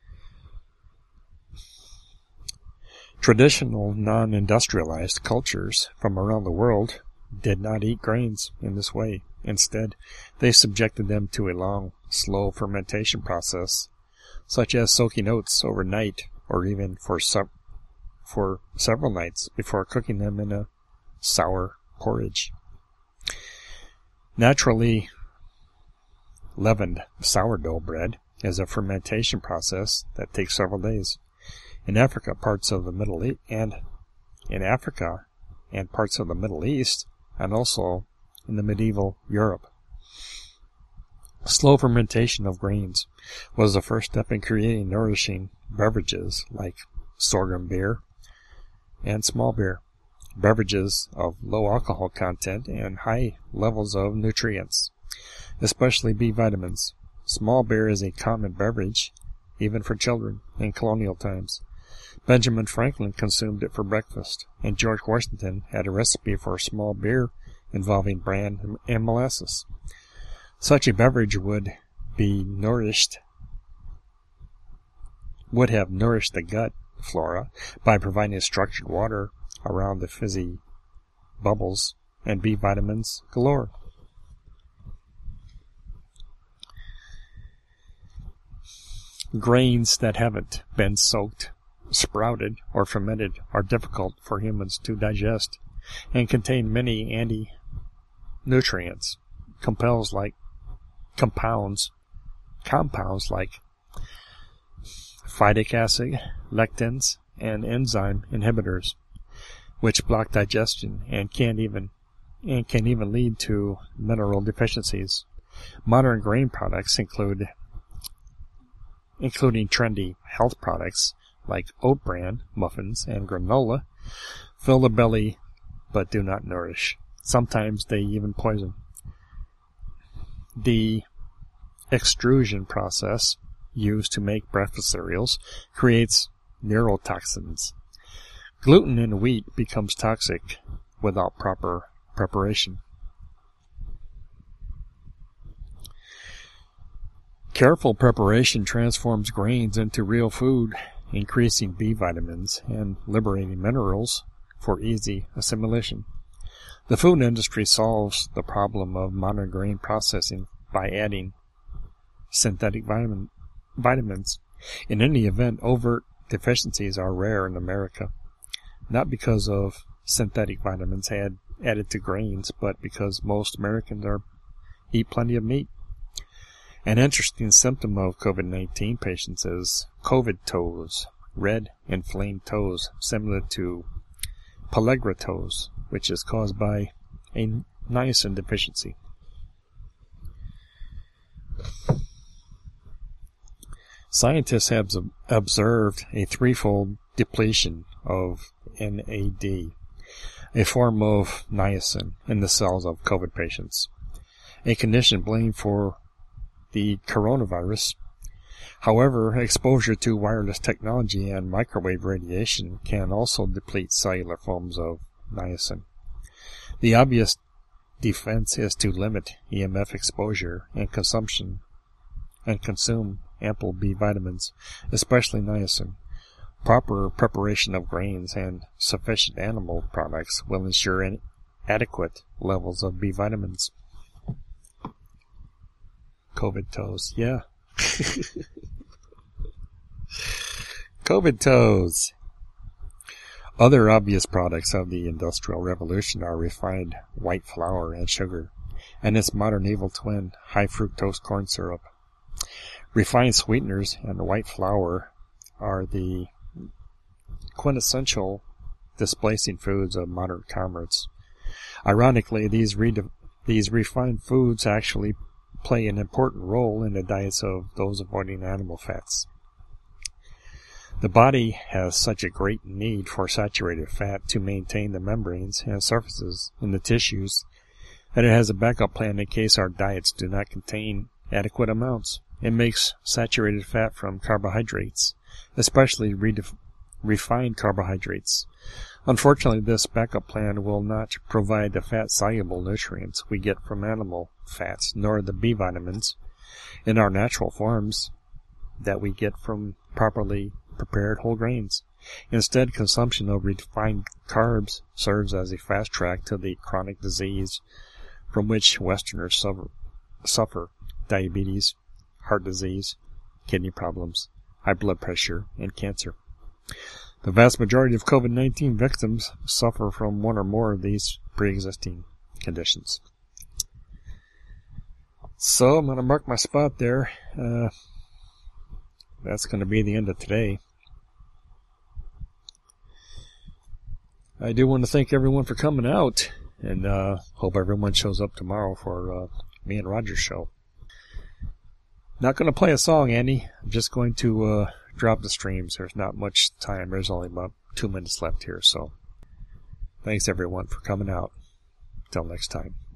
Traditional non-industrialized cultures from around the world did not eat grains in this way. Instead, they subjected them to a long, slow fermentation process, such as soaking oats overnight or even for su- for several nights before cooking them in a sour porridge. Naturally leavened sourdough bread is a fermentation process that takes several days. In Africa, parts of the Middle East, and in Africa and parts of the Middle East, and also in the medieval Europe, slow fermentation of grains was the first step in creating nourishing beverages like sorghum beer and small beer, beverages of low alcohol content and high levels of nutrients, especially B vitamins. Small beer is a common beverage, even for children, in colonial times. Benjamin Franklin consumed it for breakfast, and George Washington had a recipe for small beer involving bran and molasses. Such a beverage would be nourished, would have nourished the gut flora by providing structured water around the fizzy bubbles and B vitamins galore. Grains that haven't been soaked, sprouted, or fermented are difficult for humans to digest and contain many anti-nutrients, compounds like compounds, compounds like phytic acid, lectins, and enzyme inhibitors, which block digestion and can even and can even lead to mineral deficiencies. Modern grain products include including trendy health products like oat bran, muffins, and granola, fill the belly but do not nourish. Sometimes they even poison. The extrusion process used to make breakfast cereals creates neurotoxins. Gluten in wheat becomes toxic without proper preparation. Careful preparation transforms grains into real food, increasing B vitamins and liberating minerals for easy assimilation. The food industry solves the problem of modern grain processing by adding synthetic vitamin, vitamins. In any event, overt deficiencies are rare in America, not because of synthetic vitamins add, added to grains, but because most Americans are eat plenty of meat. An interesting symptom of COVID nineteen patients is COVID toes, red, inflamed toes, similar to pellagra toes, which is caused by a niacin deficiency. Scientists have observed a threefold depletion of N A D, a form of niacin, in the cells of COVID patients, a condition blamed for the coronavirus. However, exposure to wireless technology and microwave radiation can also deplete cellular forms of niacin. The obvious defense is to limit E M F exposure and consumption and consume ample B vitamins, especially niacin. Proper preparation of grains and sufficient animal products will ensure an adequate levels of B vitamins. COVID toes, yeah. COVID toes. Other obvious products of the Industrial Revolution are refined white flour and sugar, and its modern evil twin, high fructose corn syrup. Refined sweeteners and white flour are the quintessential displacing foods of modern commerce. Ironically, these re- these refined foods actually play an important role in the diets of those avoiding animal fats. The body has such a great need for saturated fat to maintain the membranes and surfaces in the tissues that it has a backup plan in case our diets do not contain adequate amounts. It makes saturated fat from carbohydrates, especially redef- refined carbohydrates. Unfortunately, this backup plan will not provide the fat-soluble nutrients we get from animal fats, nor the B vitamins in our natural forms that we get from properly prepared whole grains. Instead, consumption of refined carbs serves as a fast track to the chronic disease from which Westerners suffer, suffer diabetes, heart disease, kidney problems, high blood pressure, and cancer. The vast majority of COVID nineteen victims suffer from one or more of these pre-existing conditions. So I'm going to mark my spot there. Uh, that's going to be the end of today. I do want to thank everyone for coming out, and uh, hope everyone shows up tomorrow for uh, me and Roger's show. Not going to play a song, Andy. I'm just going to uh, drop the streams. There's not much time. There's only about two minutes left here, so thanks everyone for coming out. Till next time.